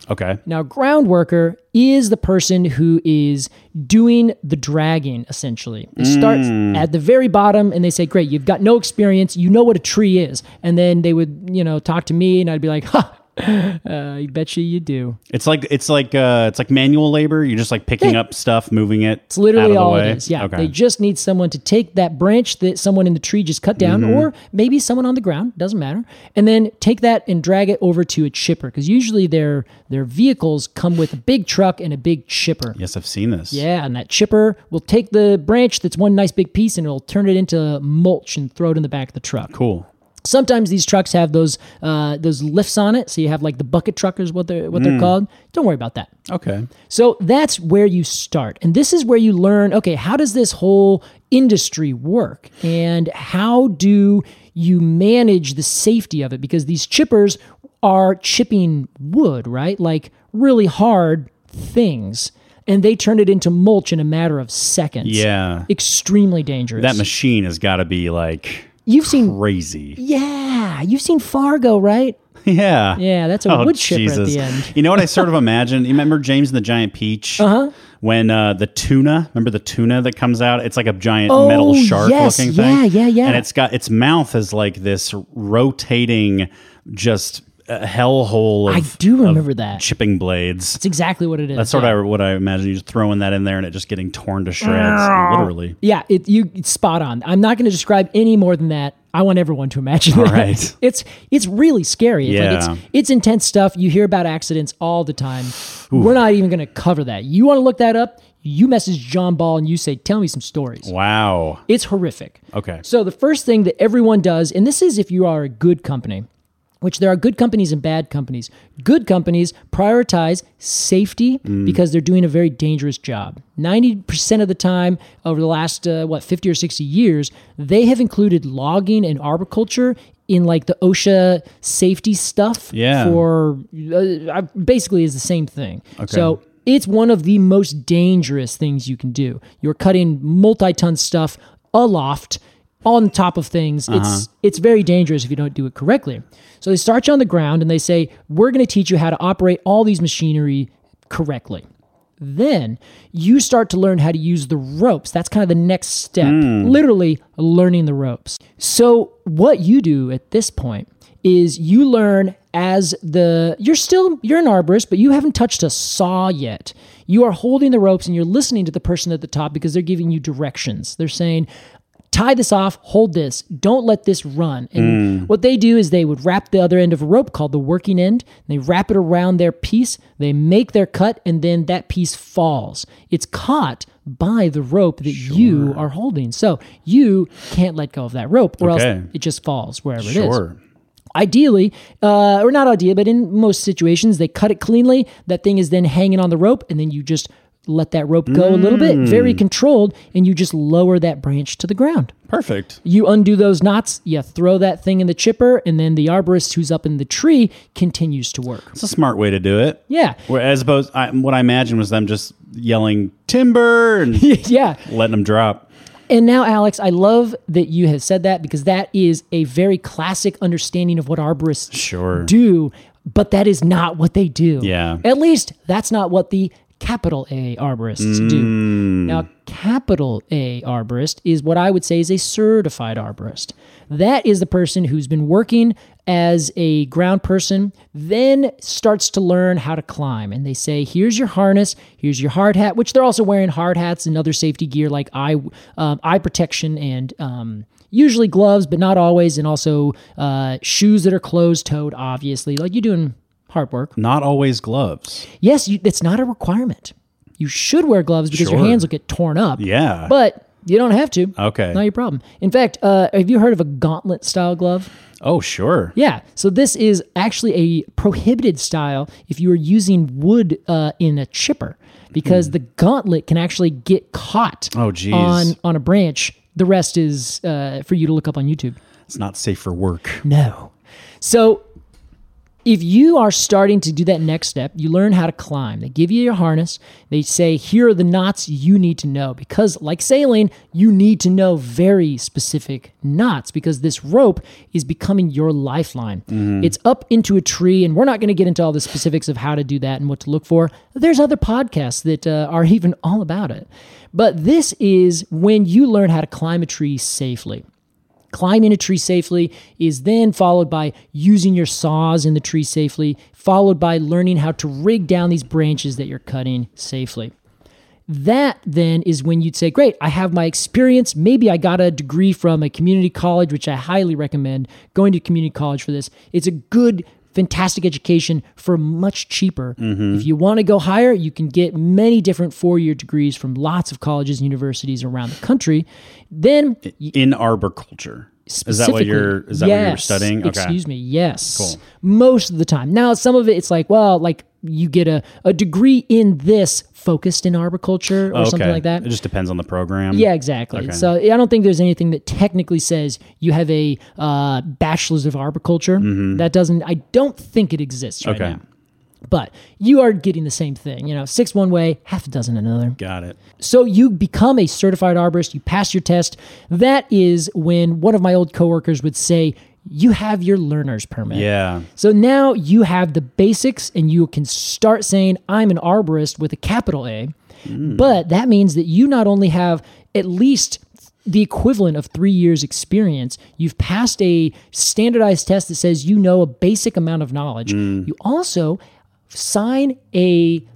Okay. Now, ground worker is the person who is doing the dragging, essentially. They start at the very bottom and they say, great, you've got no experience. You know what a tree is. And then they would, you know, talk to me and I'd be like, ha, uh, I bet you you do. It's like it's like uh, it's like manual labor. You're just like picking Yeah. up stuff, moving it. It's literally out of the all way. it is. Yeah. Okay. They just need someone to take that branch that someone in the tree just cut down, Mm-hmm. or maybe someone on the ground, doesn't matter, and then take that and drag it over to a chipper. Because usually their their vehicles come with a big truck and a big chipper. Yes, I've seen this. Yeah, and that chipper will take the branch that's one nice big piece and it'll turn it into mulch and throw it in the back of the truck. Cool. Sometimes these trucks have those uh, those lifts on it, so you have like the bucket truckers, what they're what Mm. they're called. Don't worry about that. Okay. So that's where you start. And this is where you learn, okay, how does this whole industry work? And how do you manage the safety of it? Because these chippers are chipping wood, right? Like really hard things. And they turn it into mulch in a matter of seconds. Yeah. Extremely dangerous. That machine has got to be like You've seen, crazy. yeah, you've seen Fargo, right? Yeah. Yeah, that's a Oh, wood chipper Jesus. at the end. You know what I sort of imagine? You remember James and the Giant Peach? Uh-huh. When uh, the tuna, remember the tuna that comes out? It's like a giant Oh, metal shark yes. looking Yeah, thing. yeah, yeah. And it's got its mouth is like this rotating, just a hellhole of I do of remember that. chipping blades. That's exactly what it is. That's sort yeah. of what I imagine. You just throwing that in there and it just getting torn to shreds, literally. Yeah, it, you it's spot on. I'm not going to describe any more than that. I want everyone to imagine All that. right. It's it's really scary. It's, Yeah. like it's it's intense stuff. You hear about accidents all the time. We're not even going to cover that. You want to look that up? You message John Ball and you say, "Tell me some stories." Wow. It's horrific. Okay. So the first thing that everyone does, and this is if you are a good company, which there are good companies and bad companies. Good companies prioritize safety because they're doing a very dangerous job. ninety percent of the time over the last, uh, what, fifty or sixty years, they have included logging and arboriculture in like the OSHA safety stuff Yeah. for, uh, basically is the same thing. So it's one of the most dangerous things you can do. You're cutting multi-ton stuff aloft on top of things. It's it's very dangerous if you don't do it correctly. So they start you on the ground and they say, we're going to teach you how to operate all these machinery correctly. Then you start to learn how to use the ropes. That's kind of the next step, literally learning the ropes. So what you do at this point is you learn as the, you're still, you're an arborist, but you haven't touched a saw yet. You are holding the ropes and you're listening to the person at the top because they're giving you directions. They're saying, tie this off, hold this, don't let this run. And what they do is they would wrap the other end of a rope called the working end. They wrap it around their piece, they make their cut, and then that piece falls. It's caught by the rope that you are holding. So you can't let go of that rope or Okay. else it just falls wherever it is. Sure. Ideally, uh, or not ideal, but in most situations, they cut it cleanly. That thing is then hanging on the rope, and then you just let that rope go a little bit, very controlled, and you just lower that branch to the ground. Perfect. You undo those knots, you throw that thing in the chipper, and then the arborist who's up in the tree continues to work. It's a smart way to do it. Yeah. Where, as opposed, I, what I imagine was them just yelling timber and Yeah. letting them drop. And now, Alex, I love that you have said that because that is a very classic understanding of what arborists Sure. do, but that is not what they do. Yeah. At least that's not what the capital A arborists do. Now, capital A arborist is what I would say is a certified arborist. That is the person who's been working as a ground person, then starts to learn how to climb. And they say, here's your harness, here's your hard hat, which they're also wearing hard hats and other safety gear like eye, um, eye protection and um, usually gloves, but not always, and also uh, shoes that are closed-toed, obviously, like you're doing hard work. Not always gloves. Yes, you, it's not a requirement. You should wear gloves because your Sure. hands will get torn up. Yeah. But you don't have to. Okay. Not your problem. In fact, uh, have you heard of a gauntlet style glove? Oh, sure. Yeah. So this is actually a prohibited style if you are using wood uh, in a chipper because the gauntlet can actually get caught Oh, geez. on, on a branch. The rest is uh, for you to look up on YouTube. It's not safe for work. No. So if you are starting to do that next step, you learn how to climb. They give you your harness. They say, here are the knots you need to know. Because like sailing, you need to know very specific knots because this rope is becoming your lifeline. Mm-hmm. It's up into a tree, and we're not going to get into all the specifics of how to do that and what to look for. There's other podcasts that uh, are even all about it. But this is when you learn how to climb a tree safely. Climbing a tree safely is then followed by using your saws in the tree safely, followed by learning how to rig down these branches that you're cutting safely. That then is when you'd say, great, I have my experience. Maybe I got a degree from a community college, which I highly recommend going to community college for this. It's a good, fantastic education for much cheaper. Mm-hmm. If you want to go higher, you can get many different four-year degrees from lots of colleges and universities around the country. Then in arboriculture. Is that what you're is that yes, what you're studying? Okay. Excuse me. Yes. Cool. Most of the time. Now, some of it it's like, well, like you get a, a degree in this focused in arboriculture or okay. something like that. It just depends on the program. Yeah, exactly. Okay. So I don't think there's anything that technically says you have a uh, bachelor's of arboriculture. Mm-hmm. That doesn't, I don't think it exists right okay. now. But you are getting the same thing. You know, six one way, half a dozen another. Got it. So you become a certified arborist. You pass your test. That is when one of my old coworkers would say, you have your learner's permit. Yeah. So now you have the basics and you can start saying, I'm an arborist with a capital A. Mm. But that means that you not only have at least the equivalent of three years experience, you've passed a standardized test that says you know a basic amount of knowledge. Mm. You also sign a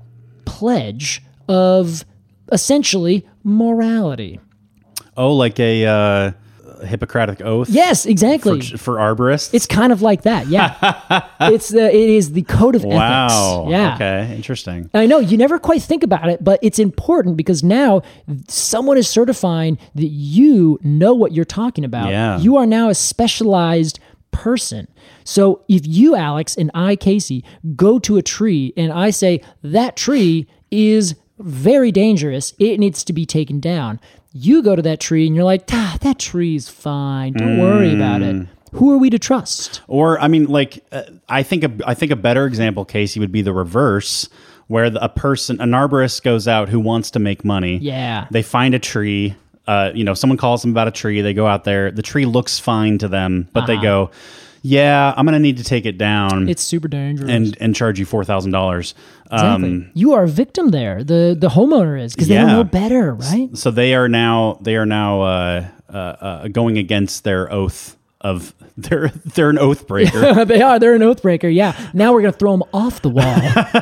pledge of essentially morality. Oh, like a uh, Hippocratic oath? Yes, exactly. For, for arborists? It's kind of like that, yeah. it's the, it is the code of wow. ethics. Yeah. Okay, interesting. I know, you never quite think about it, but it's important because now someone is certifying that you know what you're talking about. Yeah. You are now a specialized person. So if you, Alex, and I, Casey, go to a tree and I say, that tree is very dangerous, it needs to be taken down. You go to that tree and you're like, ah, that tree is fine. Don't mm. worry about it. Who are we to trust? Or, I mean, like, uh, I think a, I think a better example, Casey, would be the reverse, where the, a person, an arborist goes out who wants to make money. Yeah. They find a tree. Uh, you know, someone calls them about a tree. They go out there. The tree looks fine to them, but uh-huh. they go, yeah, I'm going to need to take it down. It's super dangerous. And and charge you four thousand dollars. Exactly. Um, you are a victim there. The the homeowner is, because they yeah. don't know better, right? So they are now, they are now uh, uh, uh, going against their oath of, they're, they're an oath breaker. They are. They're an oath breaker, yeah. Now we're going to throw them off the wall.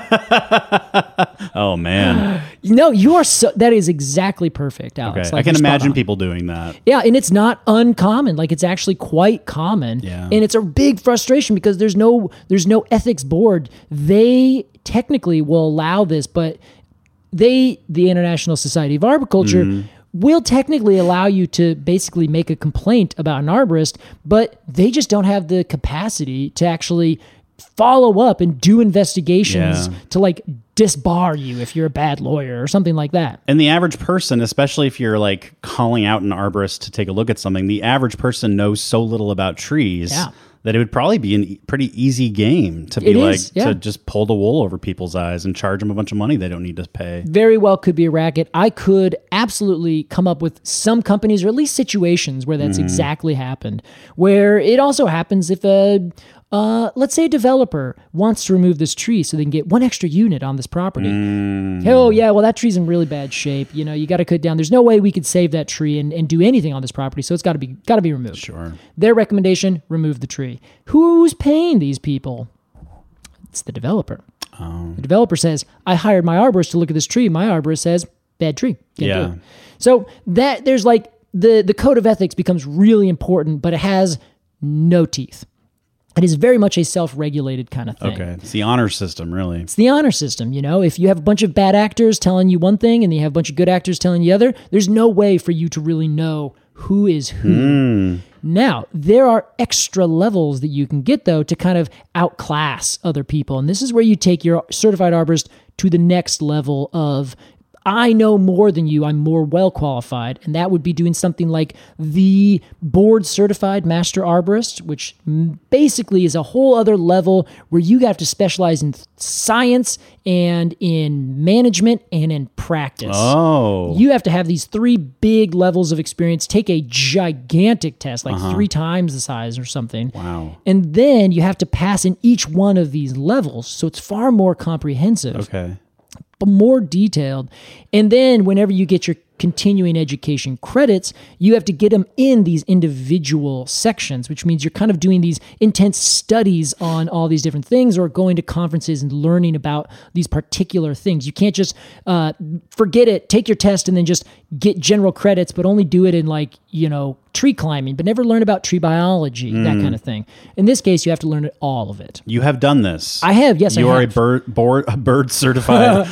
Oh, man. No, you are so, that is exactly perfect, Alex. Okay. Like, I can imagine on. people doing that. Yeah, and it's not uncommon. Like, it's actually quite common. Yeah. And it's a big frustration because there's no there's no ethics board. They technically will allow this, but they, the International Society of Arboriculture, mm-hmm. will technically allow you to basically make a complaint about an arborist, but they just don't have the capacity to actually follow up and do investigations yeah. to like disbar you if you're a bad lawyer or something like that. And the average person, especially if you're like calling out an arborist to take a look at something, the average person knows so little about trees yeah. that it would probably be a pretty easy game to be it like, is, yeah. to just pull the wool over people's eyes and charge them a bunch of money they don't need to pay. Very well could be a racket. I could absolutely come up with some companies or at least situations where that's mm-hmm. exactly happened, where it also happens if a, uh, let's say a developer wants to remove this tree so they can get one extra unit on this property. Mm. Oh yeah, well that tree's in really bad shape. You know, you got to cut down. There's no way we could save that tree and, and do anything on this property, so it's got to be got to be removed. Sure. Their recommendation: remove the tree. Who's paying these people? It's the developer. Oh. The developer says, "I hired my arborist to look at this tree." My arborist says, "Bad tree." Can't yeah. do it. So that there's like the the code of ethics becomes really important, but it has no teeth. It is very much a self-regulated kind of thing. Okay. It's the honor system, really. It's the honor system, you know? If you have a bunch of bad actors telling you one thing and you have a bunch of good actors telling you the other, there's no way for you to really know who is who. Mm. Now, there are extra levels that you can get, though, to kind of outclass other people. And this is where you take your certified arborist to the next level of I know more than you. I'm more well qualified. And that would be doing something like the board certified master arborist, which basically is a whole other level where you have to specialize in science and in management and in practice. Oh. You have to have these three big levels of experience, take a gigantic test, like uh-huh. three times the size or something. Wow. And then you have to pass in each one of these levels. So it's far more comprehensive. Okay. But more detailed. And then whenever you get your continuing education credits, you have to get them in these individual sections, which means you're kind of doing these intense studies on all these different things or going to conferences and learning about these particular things. You can't just uh, forget it, take your test, and then just get general credits, but only do it in like, you know, tree climbing, but never learn about tree biology, mm. that kind of thing. In this case, you have to learn all of it. You have done this. I have, yes, you I have. You are a bird, board, a bird certified.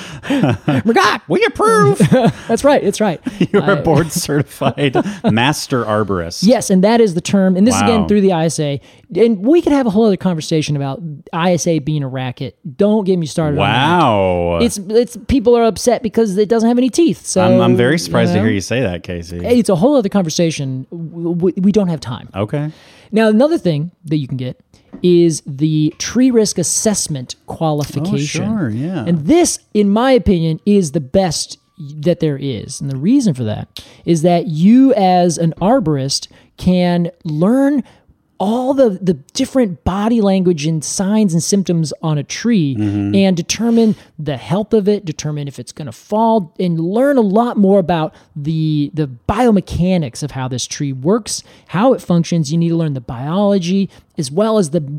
We approve. That's right. It's right. You are a board certified master arborist. Yes, and that is the term. And this wow. is again through the I S A. And we could have a whole other conversation about I S A being a racket. Don't get me started wow. on that. It's it's people are upset because it doesn't have any teeth. So I'm, I'm very surprised you know, to hear you say that, Casey. It's a whole other conversation. We, we don't have time. Okay. Now, another thing that you can get is the tree risk assessment qualification. Oh, sure, yeah. And this, in my opinion, is the best that there is. And the reason for that is that you as an arborist can learn all the, the different body language and signs and symptoms on a tree mm-hmm. and determine the health of it, determine if it's going to fall, and learn a lot more about the, the biomechanics of how this tree works, how it functions. You need to learn the biology as well as the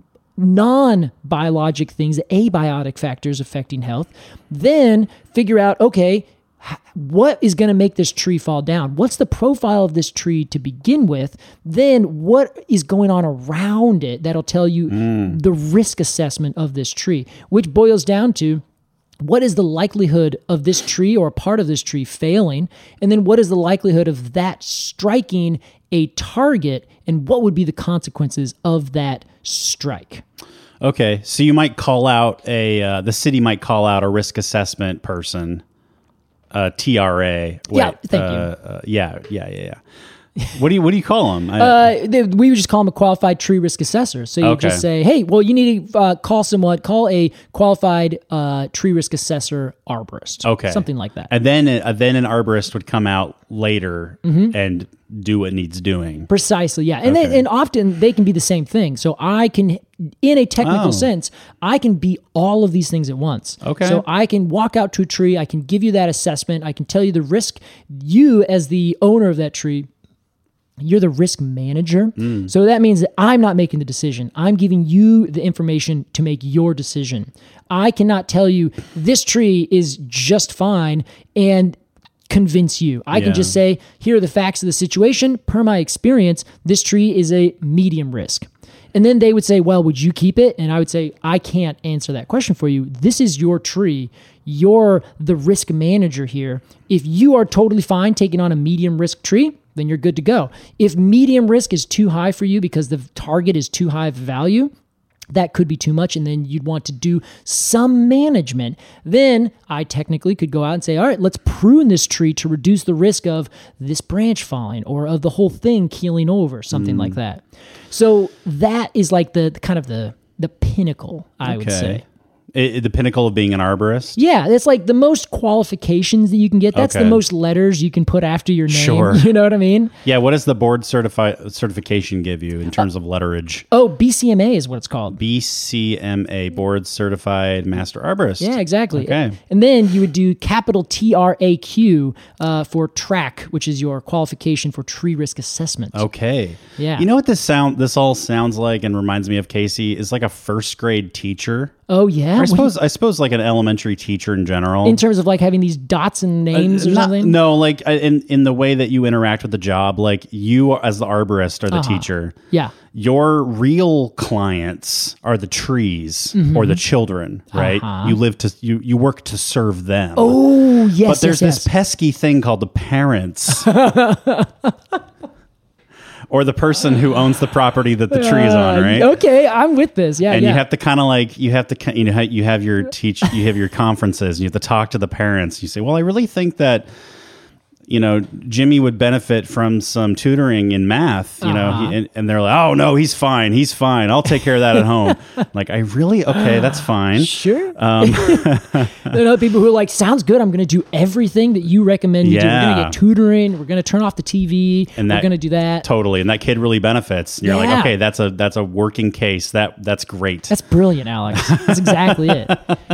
non-biologic things, the abiotic factors affecting health. Then figure out, okay, what is going to make this tree fall down? What's the profile of this tree to begin with? Then what is going on around it that'll tell you mm. the risk assessment of this tree, which boils down to what is the likelihood of this tree or a part of this tree failing? And then what is the likelihood of that striking a target, and what would be the consequences of that strike? Okay, so you might call out a, uh, the city might call out a risk assessment person. Uh, T R A. Wait, yeah, thank uh, you. Uh, yeah, yeah, yeah, yeah. What do you What do you call them? I, uh, they, we would just call them a qualified tree risk assessor. So you okay. just say, "Hey, well, you need to uh, call someone, call a qualified uh, tree risk assessor arborist." Okay, something like that. And then, uh, then an arborist would come out later mm-hmm. and do what needs doing. Precisely, yeah, and okay. they, and often they can be the same thing. So I can, in a technical oh. sense, I can be all of these things at once. Okay. So I can walk out to a tree, I can give you that assessment, I can tell you the risk. You, as the owner of that tree, you're the risk manager. Mm. So that means that I'm not making the decision. I'm giving you the information to make your decision. I cannot tell you this tree is just fine and convince you. I yeah. can just say, here are the facts of the situation. Per my experience, this tree is a medium risk. And then they would say, well, would you keep it? And I would say, I can't answer that question for you. This is your tree. You're the risk manager here. If you are totally fine taking on a medium risk tree, then you're good to go. If medium risk is too high for you because the target is too high of value, that could be too much, and then you'd want to do some management. Then I technically could go out and say, all right, let's prune this tree to reduce the risk of this branch falling or of the whole thing keeling over, something mm. like that. So that is like the, the kind of the the pinnacle, I okay. would say. It, the pinnacle of being an arborist? Yeah, it's like the most qualifications that you can get. That's okay. the most letters you can put after your name. Sure. You know what I mean? Yeah, what does the board certifi- certification give you in terms uh, of letterage? Oh, B C M A is what it's called. B C M A, Board Certified Master Arborist. Yeah, exactly. Okay. And then you would do capital T R A Q uh, for TRAC, which is your qualification for tree risk assessment. Okay. Yeah. You know what this sound? This all sounds like and reminds me of, Casey, is like a first grade teacher. Oh yeah, I suppose I suppose like an elementary teacher in general. In terms of like having these dots and names uh, or not, something. No, like in in the way that you interact with the job, like you as the arborist or the uh-huh. teacher. Yeah. Your real clients are the trees mm-hmm. or the children, right? Uh-huh. You live to you you work to serve them. Oh yes, but there's yes, this yes. pesky thing called the parents. or the person who owns the property that the tree is on, right? Uh, okay, I'm with this. Yeah, and yeah. you have to kind of like you have to you know you have your teach you have your conferences and you have to talk to the parents. You say, well, I really think that you know Jimmy would benefit from some tutoring in math. You know, Uh-huh. he, and, and they're like, oh no, he's fine, he's fine. I'll take care of that at home. Like, I really okay, that's fine. Sure. Um, There are other people who are like, sounds good. I'm going to do everything that you recommend you do. We're going Yeah. to get tutoring. We're going to turn off the T V. And We're that- going to do that. Totally, and that kid really benefits. You're Yeah. like, okay, that's a that's a working case. That that's great. That's brilliant, Alex. That's exactly it.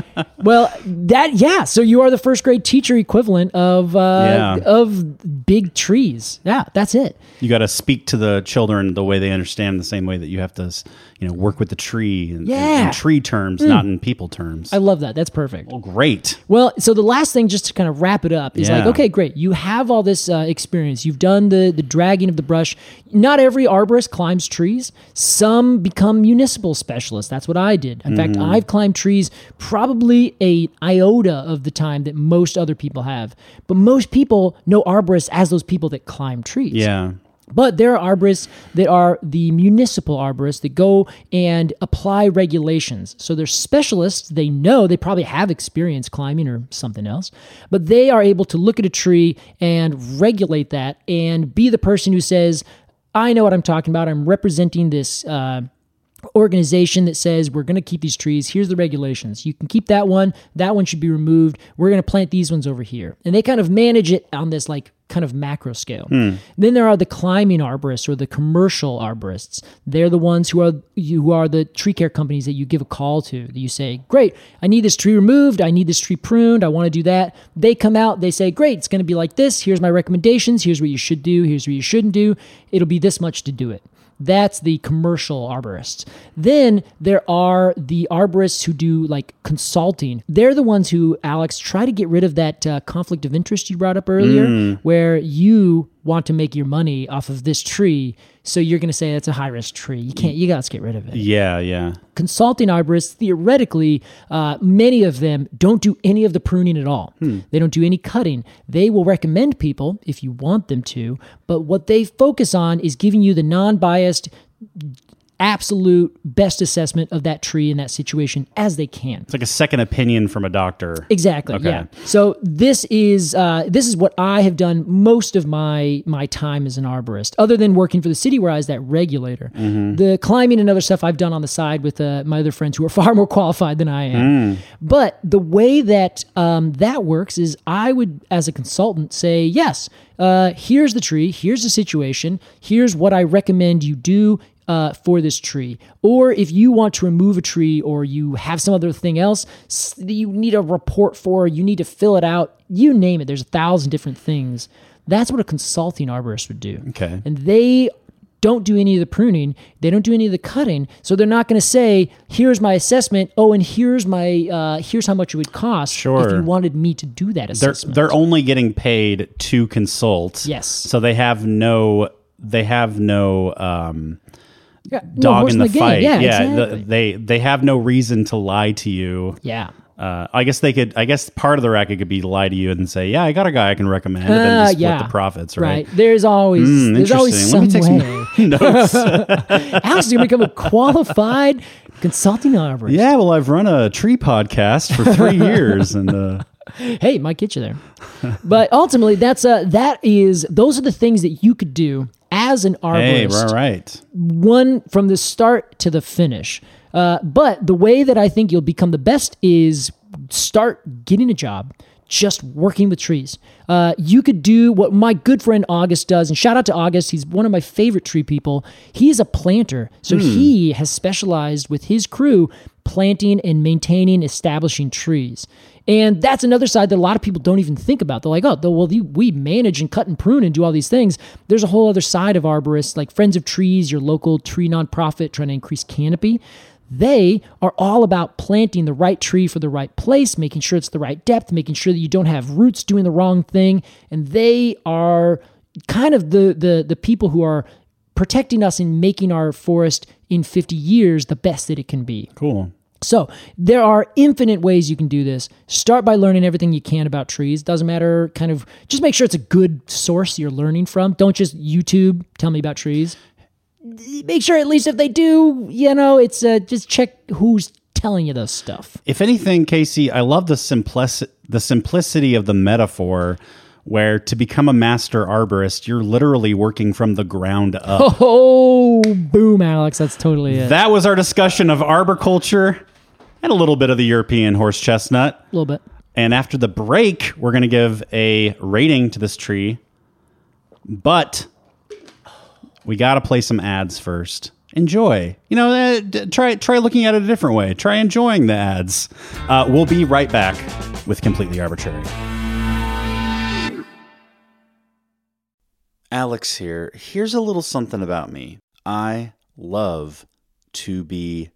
Well, that yeah. So you are the first grade teacher equivalent of uh, Yeah. of big trees. Yeah, that's it. You got to speak to the children the way they understand, the same way that you have to, you know, work with the tree in, in- Yeah. in tree terms, not in people terms. I love that. That's perfect. well, great. Well, so the last thing, just to kind of wrap it up, is like, Yeah. okay, great. You have all this uh, experience. You've done the the dragging of the brush. Not every arborist climbs trees. Some become municipal specialists. That's what I did. In fact, I've climbed trees probably a iota of the time that most other people have. But most people know arborists as those people that climb trees. Yeah. But there are arborists that are the municipal arborists that go and apply regulations. So they're specialists. They know, they probably have experience climbing or something else, but they are able to look at a tree and regulate that and be the person who says, I know what I'm talking about. I'm representing this uh, organization that says we're going to keep these trees. Here's the regulations. You can keep that one. That one should be removed. We're going to plant these ones over here. And they kind of manage it on this like kind of macro scale. Then there are the climbing arborists or the commercial arborists. They're the ones who are who are the tree care companies that you give a call to. That you say, great, I need this tree removed. I need this tree pruned. I want to do that. They come out. They say, great, it's going to be like this. Here's my recommendations. Here's what you should do. Here's what you shouldn't do. It'll be this much to do it. That's the commercial arborists. Then there are the arborists who do like consulting. They're the ones who, Alex, try to get rid of that uh, conflict of interest you brought up earlier, where you want to make your money off of this tree. So you're going to say that's a high risk tree. You can't, you got to get rid of it. Yeah. Yeah. Consulting arborists, theoretically, uh, many of them don't do any of the pruning at all. They don't do any cutting. They will recommend people if you want them to, but what they focus on is giving you the non-biased, absolute best assessment of that tree in that situation as they can. It's like a second opinion from a doctor. Exactly. Okay. Yeah. So this is uh, this is what I have done most of my my time as an arborist, other than working for the city where I was that regulator. The climbing and other stuff I've done on the side with uh, my other friends who are far more qualified than I am. But the way that um, that works is I would, as a consultant, say, yes, uh, here's the tree, here's the situation, here's what I recommend you do. Uh, for this tree. Or if you want to remove a tree or you have some other thing else s- that you need a report for, you need to fill it out, you name it. There's a thousand different things. That's what a consulting arborist would do. Okay. And they don't do any of the pruning. They don't do any of the cutting. So they're not going to say, here's my assessment. Oh, and here's my, uh, here's how much it would cost Sure. if you wanted me to do that They're assessment. they're only getting paid to consult. Yes. So they have no they have no um yeah, no dog horse in the, game. fight. Yeah, the- exactly. they they have no reason to lie to you. yeah. Uh, I guess they could. I guess part of the racket could be to lie to you and say, "Yeah, I got a guy I can recommend," and then Uh, just split yeah. the profits, right? Right. There's always Mm, there's always interesting. some Let me way. take some notes. Alex is going to become a qualified consulting arborist. Yeah, well, I've run a tree podcast for three years, and uh, Hey, might get you there. But ultimately, that's uh, that is those are the things that you could do as an hey, arborist. right, right. One from the start to the finish. Uh, but the way that I think you'll become the best is start getting a job, just working with trees. Uh, you could do what my good friend August does, and shout out to August. He's one of my favorite tree people. He's a planter, so he has specialized with his crew planting and maintaining, establishing trees. And that's another side that a lot of people don't even think about. They're like, oh, well, we manage and cut and prune and do all these things. There's a whole other side of arborists, like Friends of Trees, your local tree nonprofit trying to increase canopy. They are all about planting the right tree for the right place, making sure it's the right depth, making sure that you don't have roots doing the wrong thing. And they are kind of the the the people who are protecting us and making our forest in fifty years the best that it can be. Cool. So there are infinite ways you can do this. Start by learning everything you can about trees. Doesn't matter, kind of, just make sure it's a good source you're learning from. Don't just YouTube, tell me about trees. make sure at least if they do, you know, it's uh, just check who's telling you this stuff. If anything, Casey, I love the simplici- the simplicity of the metaphor, where to become a master arborist, you're literally working from the ground up. Oh, boom, Alex. That's totally it. That was our discussion of arboriculture and a little bit of the European horse chestnut. A little bit. And after the break, we're going to give a rating to this tree. But we got to play some ads first. Enjoy. You know, uh, d- try try looking at it a different way. Try enjoying the ads. Uh, we'll be right back with Completely Arbitrary. Alex here. Here's a little something about me. I love to be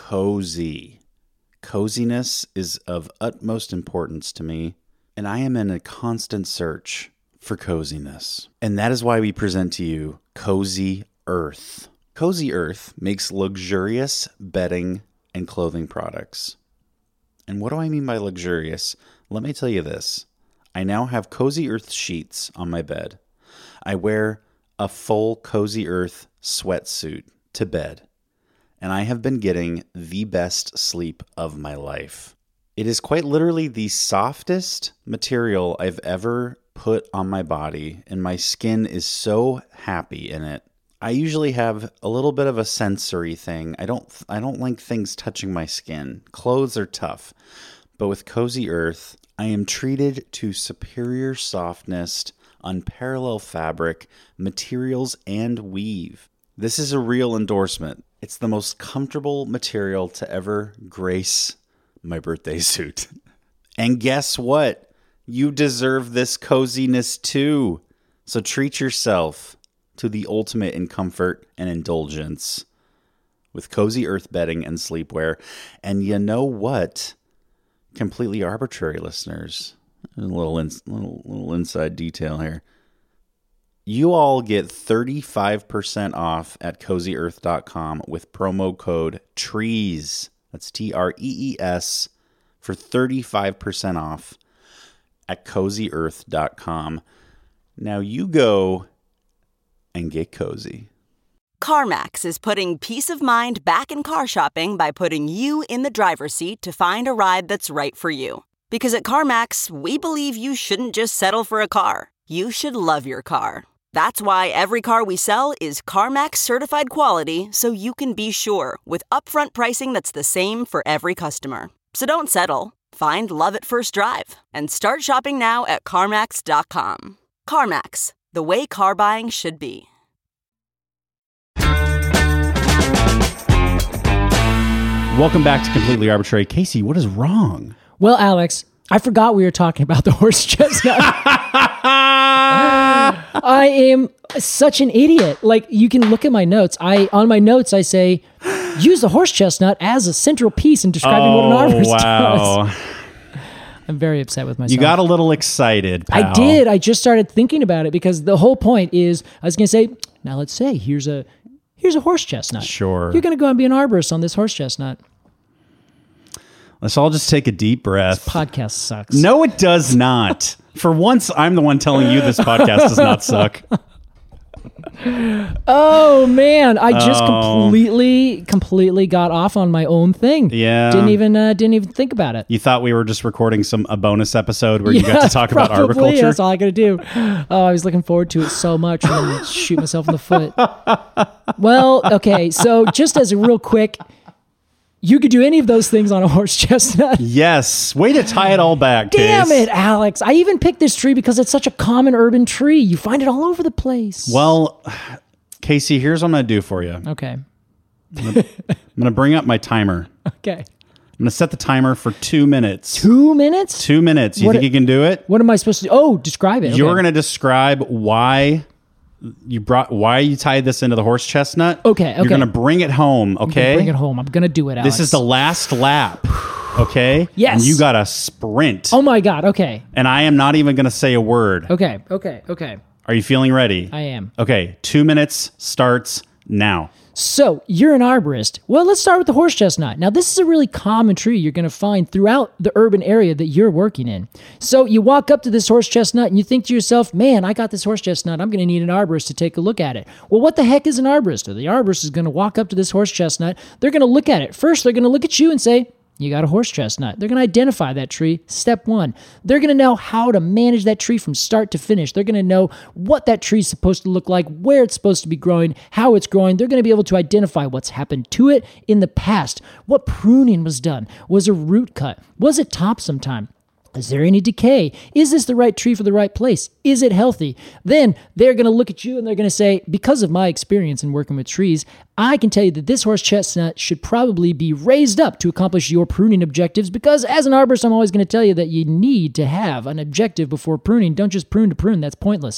cozy. Coziness is of utmost importance to me, and I am in a constant search for coziness. And that is why we present to you Cozy Earth. Cozy Earth makes luxurious bedding and clothing products. And what do I mean by luxurious? Let me tell you this. I now have Cozy Earth sheets on my bed. I wear a full Cozy Earth sweatsuit to bed, and I have been getting the best sleep of my life. It is quite literally the softest material I've ever put on my body, and my skin is so happy in it. I usually have a little bit of a sensory thing. I don't I don't like things touching my skin. Clothes are tough. But with Cozy Earth, I am treated to superior softness, unparalleled fabric, materials, and weave. This is a real endorsement. It's the most comfortable material to ever grace my birthday suit. And guess what? You deserve this coziness too. So treat yourself to the ultimate in comfort and indulgence with Cozy Earth bedding and sleepwear. And you know what? Completely Arbitrary listeners, a little, in, little, little inside detail here. You all get thirty-five percent off at cozy earth dot com with promo code TREES. That's T R E E S for thirty-five percent off at cozy earth dot com. Now you go and get cozy. CarMax is putting peace of mind back in car shopping by putting you in the driver's seat to find a ride that's right for you. Because at CarMax, we believe you shouldn't just settle for a car. You should love your car. That's why every car we sell is CarMax certified quality, so you can be sure with upfront pricing that's the same for every customer. So don't settle. Find love at first drive and start shopping now at CarMax dot com. CarMax, the way car buying should be. Welcome back to Completely Arbitrary. Casey, what is wrong? Well, Alex, I forgot we were talking about the horse chestnut. I am such an idiot. Like, you can look at my notes. I on my notes, I say, use the horse chestnut as a central piece in describing oh, what an arborist wow. does. I'm very upset with myself. You got a little excited, pal. I did. I just started thinking about it because the whole point is, I was going to say, now let's say, here's a here's a horse chestnut. Sure. You're going to go and be an arborist on this horse chestnut. Let's all just take a deep breath. This podcast sucks. No, it does not. For once, I'm the one telling you this podcast does not suck. Oh, man. I just Oh. completely, completely got off on my own thing. Yeah. Didn't even uh, didn't even think about it. You thought we were just recording some a bonus episode where you got Yeah, to talk about probably. arboriculture? That's all I got to do. Oh, I was looking forward to it so much and then shoot myself in the foot. Well, okay. So just as a real quick, you could do any of those things on a horse chestnut. Yes. Way to tie it all back, Damn Case. it, Alex. I even picked this tree because it's such a common urban tree. You find it all over the place. Well, Casey, here's what I'm going to do for you. Okay. I'm going to bring up my timer. Okay. I'm going to set the timer for two minutes. Two minutes? Two minutes. You What think a- you can do it? What am I supposed to do? Oh, describe it. You're Okay. going to describe why you brought why you tied this into the horse chestnut. Okay, okay. You're going to bring it home, I'm gonna okay? bring it home. I'm going to do it, Alex. This is the last lap, okay? Yes. And you got to sprint. Oh, my God. Okay. And I am not even going to say a word. Okay. Okay. Okay. Are you feeling ready? I am. Okay, two minutes starts now. So you're an arborist. Well, let's start with the horse chestnut. Now, this is a really common tree you're going to find throughout the urban area that you're working in. So you walk up to this horse chestnut and you think to yourself, man, I got this horse chestnut. I'm going to need an arborist to take a look at it. Well, what the heck is an arborist? The arborist is going to walk up to this horse chestnut. They're going to look at it. First, they're going to look at you and say, you got a horse chestnut. They're going to identify that tree. Step one. They're going to know how to manage that tree from start to finish. They're going to know what that tree is supposed to look like, where it's supposed to be growing, how it's growing. They're going to be able to identify what's happened to it in the past. What pruning was done? Was a root cut? Was it topped sometime? Is there any decay? Is this the right tree for the right place? Is it healthy? Then they're going to look at you and they're going to say, because of my experience in working with trees, I can tell you that this horse chestnut should probably be raised up to accomplish your pruning objectives, because as an arborist, I'm always going to tell you that you need to have an objective before pruning. Don't just prune to prune. That's pointless.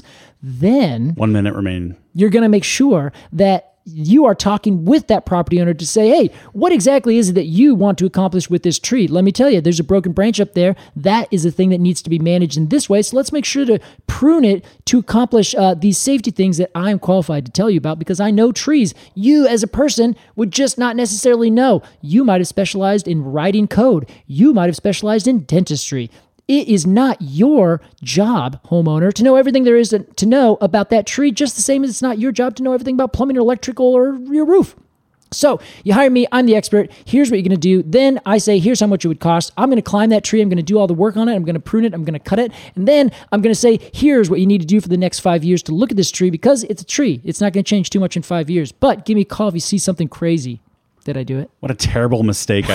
Then One minute remaining. You're going to make sure that you are talking with that property owner to say, hey, what exactly is it that you want to accomplish with this tree? Let me tell you, there's a broken branch up there. That is a thing that needs to be managed in this way. So let's make sure to prune it to accomplish uh, these safety things that I'm qualified to tell you about, because I know trees. You as a person would just not necessarily know. You might have specialized in writing code. You might have specialized in dentistry. It is not your job, homeowner, to know everything there is to, to know about that tree, just the same as it's not your job to know everything about plumbing or electrical or your roof. So you hire me, I'm the expert. Here's what you're going to do. Then I say, here's how much it would cost. I'm going to climb that tree. I'm going to do all the work on it. I'm going to prune it. I'm going to cut it. And then I'm going to say, here's what you need to do for the next five years to look at this tree, because it's a tree. It's not going to change too much in five years. But give me a call if you see something crazy. Did I do it? What a terrible mistake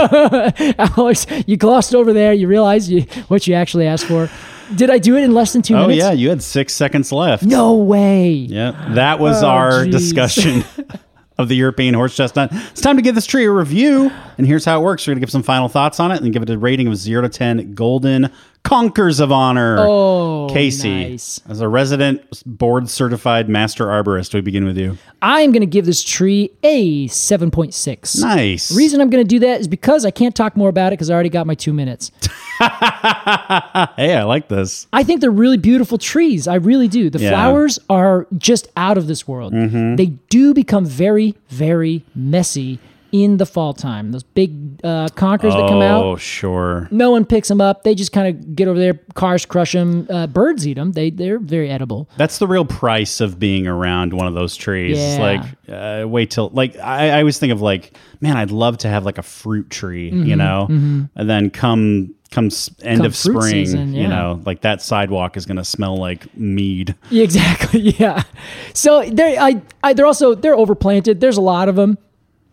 I made. Alex, you glossed over there. You realized you, what you actually asked for. Did I do it in less than two oh, minutes? yeah. You had six seconds left. No way. Yeah. That was Oh, our geez. discussion of the European horse chestnut. It's time to give this tree a review. And here's how it works. We're going to give some final thoughts on it and give it a rating of zero to ten golden conkers of honor. Oh, Casey, nice. as a resident board certified master arborist, we begin with you. I'm going to give this tree a seven point six. Nice. The reason I'm going to do that is because I can't talk more about it because I already got my two minutes. Hey, I like this. I think they're really beautiful trees. I really do. The Yeah. flowers are just out of this world. Mm-hmm. They do become very, very messy in the fall time. Those big uh, conkers that come out. Oh, sure. No one picks them up. They just kind of get over there. Cars crush them. Uh, birds eat them. They, they're very edible. That's the real price of being around one of those trees. It's Yeah. like, uh, wait till, like, I, I always think of like, man, I'd love to have like a fruit tree, Mm-hmm, you know? And then come, come s- end Come of fruit spring, season, you yeah. know, like that sidewalk is going to smell like mead. Yeah, exactly. Yeah. So they're, I, I, they're also, they're overplanted. There's a lot of them.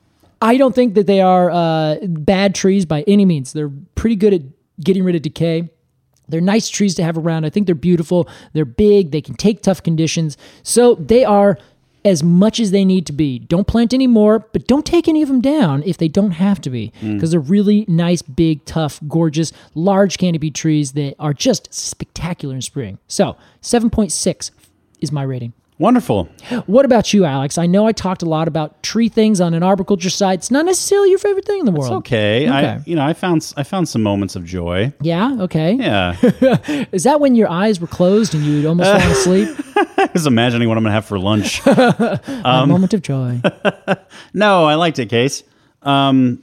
I don't think that they are uh, bad trees by any means. They're pretty good at getting rid of decay. They're nice trees to have around. I think they're beautiful. They're big. They can take tough conditions. So they are as much as they need to be. Don't plant any more, but don't take any of them down if they don't have to be, because they're really nice, big, tough, gorgeous, large canopy trees that are just spectacular in spring. So seven point six is my rating. Wonderful. What about you, Alex? I know I talked a lot about tree things on an arboriculture site. It's not necessarily your favorite thing in the world. It's okay. I, Okay. you know, I found, I found some moments of joy. Yeah? Okay. Yeah. Is that when your eyes were closed and you would almost fall asleep? I was imagining what I'm going to have for lunch. A moment of joy. No, I liked it, Case. Um,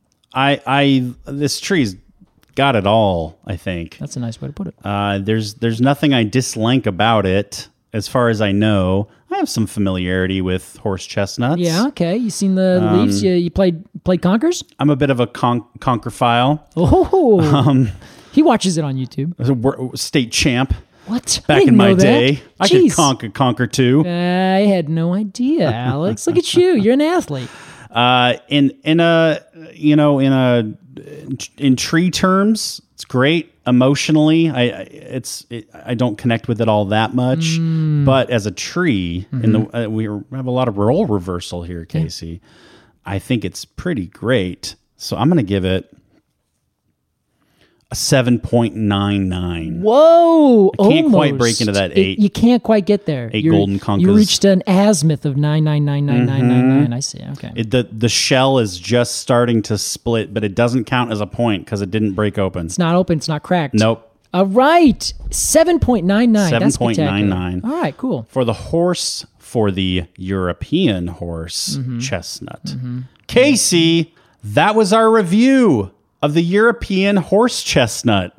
I, I, this tree's got it all, I think. That's a nice way to put it. Uh, there's, there's nothing I dislike about it. As far as I know, I have some familiarity with horse chestnuts. Yeah, okay. You seen the Um, leaves? You, you played played Conkers? I'm a bit of a con- conquerfophile. Oh, Um, he watches it on YouTube. I was a wor- state champ What? I back didn't in my know that. day. I could Jeez. conquer, conquer too. I had no idea, Alex. Look at you. You're an athlete. Uh, in in a you know in a in tree terms, it's great. Emotionally, I I- it's it, I don't connect with it all that much. Mm. But as a tree, in Mm-hmm. the uh, we have a lot of role reversal here, Casey. I think it's pretty great. So I'm going to give it a seven point nine nine. Whoa! I can't quite almost. break into that It- eight- you can't quite get there. eight You're- golden conkers. You reached an azimuth of nine nine nine nine nine nine nine. I see. Okay. It, the the shell is just starting to split, but it doesn't count as a point because it didn't break open. It's not open. It's not cracked. Nope. All right. seven point nine nine. seven That's point nine spectacular. nine. All right, cool. For the horse, for the European horse, Mm-hmm. chestnut. Casey, that was our review of the European horse chestnut.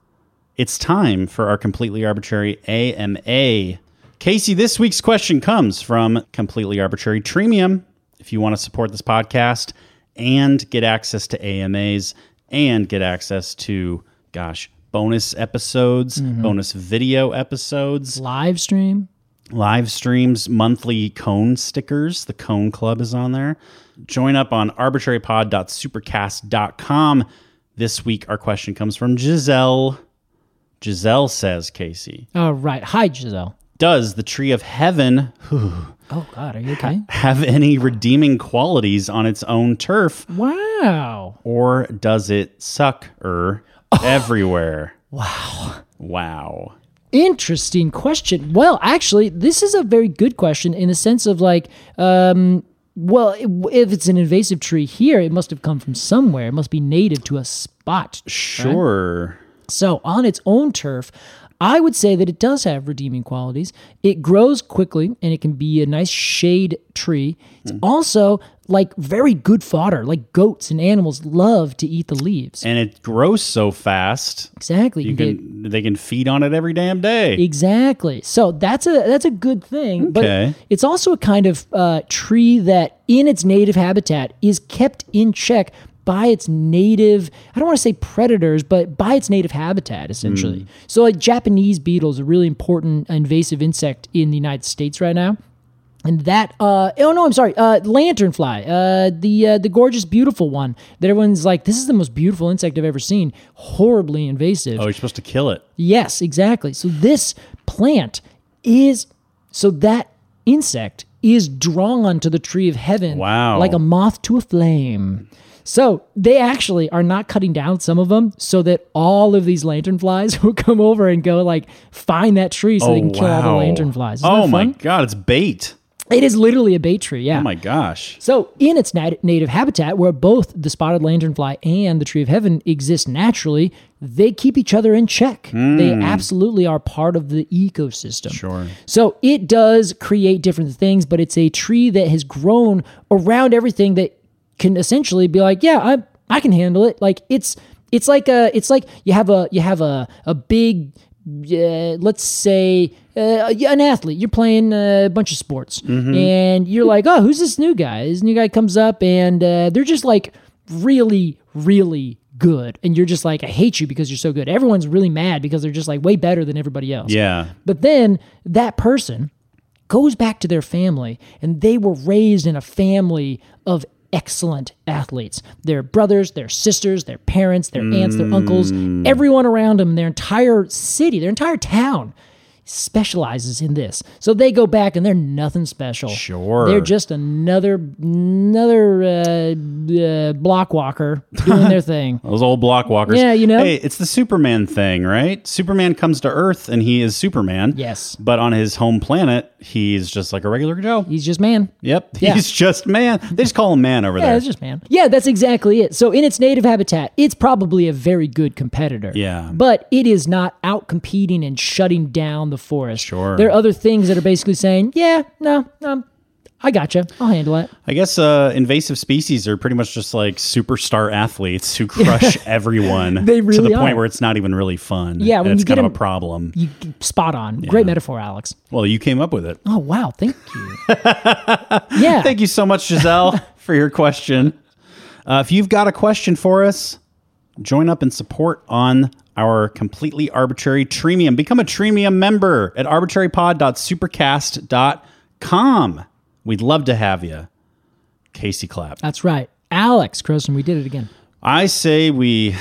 It's time for our completely arbitrary A M A. Casey, this week's question comes from Completely Arbitrary Treemium. If you want to support this podcast and get access to A M As and get access to, gosh, bonus episodes, Mm-hmm. bonus video episodes, Live stream. live streams, monthly cone stickers. The Cone Club is on there. Join up on arbitrary pod dot supercast dot com. This week, our question comes from Giselle. Giselle says, Casey, All right. Hi, Giselle. does the tree of heaven Oh, God. Are you okay? have any redeeming qualities on its own turf, Wow. or does it suck er Oh. everywhere? Wow. Wow. Interesting question. Well, actually, this is a very good question in the sense of like, um, well, if it's an invasive tree here, it must have come from somewhere. It must be native to a spot. Sure. So on its own turf, I would say that it does have redeeming qualities. It grows quickly and it can be a nice shade tree. It's also like very good fodder. Like goats and animals love to eat the leaves. And it grows so fast. Exactly. You get- can they can feed on it every damn day. Exactly. So that's a that's a good thing. Okay. But it's also a kind of uh, tree that in its native habitat is kept in check by its native, I don't want to say predators, but by its native habitat, essentially. Hmm. So like Japanese beetle is a really important invasive insect in the United States right now. And that, uh, oh no, I'm sorry, uh, lanternfly, uh, the uh, the gorgeous, beautiful one that everyone's like, this is the most beautiful insect I've ever seen. Horribly invasive. Oh, you're supposed to kill it. Yes, exactly. So this plant is, so that insect is drawn to the tree of heaven Wow. like a moth to a flame. So they actually are not cutting down some of them so that all of these lanternflies will come over and go like find that tree so Oh, they can kill all the wow. lanternflies. Isn't Oh that my fun? God, it's bait. It is literally a bait tree, yeah. Oh my gosh. So, in its nat- native habitat, where both the spotted lanternfly and the tree of heaven exist naturally, they keep each other in check. They absolutely are part of the ecosystem. Sure. So, it does create different things, but it's a tree that has grown around everything that can essentially be like, yeah, I I can handle it. Like it's it's like a it's like you have a you have a a big uh, let's say uh, an athlete. You're playing a bunch of sports, and you're like, oh, who's this new guy? This new guy comes up, and uh, they're just like really, really good, and you're just like, I hate you because you're so good. Everyone's really mad because they're just like way better than everybody else. Yeah. But then that person goes back to their family, and they were raised in a family of excellent athletes. Their brothers, their sisters, their parents, their aunts, their uncles, everyone around them, their entire city, their entire town specializes in this. So they go back and they're nothing special. Sure. They're just another another uh, uh, block walker doing their thing. Those old block walkers. Yeah, you know? Hey, it's the Superman thing, right? Superman comes to Earth and he is Superman. Yes. But on his home planet, he's just like a regular Joe. He's just man. Yep. Yeah. He's just man. They just call him man over Yeah, there. it's just man. Yeah, that's exactly it. So in its native habitat, it's probably a very good competitor. Yeah. But it is not out competing and shutting down the forest. Sure. There are other things that are basically saying, yeah, no, um, I gotcha. I'll handle it. I guess uh, invasive species are pretty much just like superstar athletes who crush everyone They to really the point are. where it's not even really fun. Yeah, when and it's you get kind of them- a problem. You spot on. Great metaphor, Alex. Well, you came up with it. Oh, wow. Thank you. yeah. Thank you so much, Giselle, for your question. Uh, if you've got a question for us, join up and support on our completely arbitrary Treemium. Become a Treemium member at arbitrary pod dot supercast dot com. We'd love to have you. Casey Clapp. That's right. Alex Croson, we did it again. I say we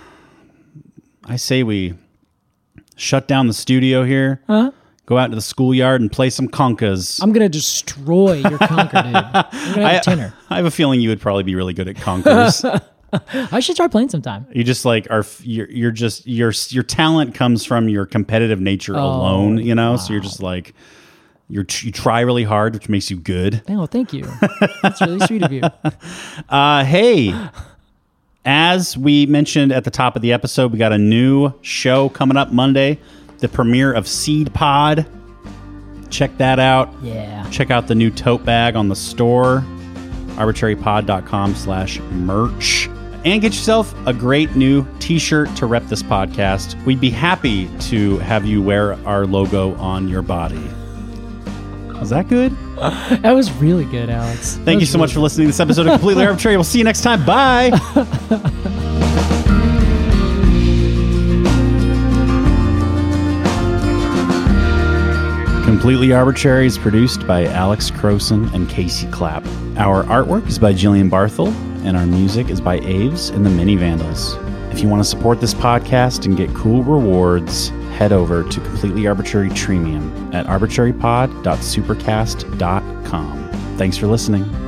I say we shut down the studio here. Huh? Go out to the schoolyard and play some conkas. I'm going to destroy your conker, dude. I'm going to have a tenor. I have a feeling you would probably be really good at conkers. I should try playing sometime. You just like are you're, you're just your your talent comes from your competitive nature alone, you know. So you're just like you're you try really hard, which makes you good. Oh, thank you. That's really sweet of you. Uh, hey, As we mentioned at the top of the episode, we got a new show coming up Monday, the premiere of Seed Pod. Check that out. Yeah. Check out the new tote bag on the store, arbitrarypod.com slash merch. And get yourself a great new t-shirt to rep this podcast. We'd be happy to have you wear our logo on your body. Was that good? That was really good, Alex. That Thank you so really much for listening to this episode of Completely Arbitrary. We'll see you next time. Bye. Completely Arbitrary is produced by Alex Croson and Casey Clapp. Our artwork is by Jillian Barthel, and our music is by Aves and the Mini Vandals. If you want to support this podcast and get cool rewards, head over to Completely Arbitrary Treemium at arbitrarypod dot supercast dot com. Thanks for listening.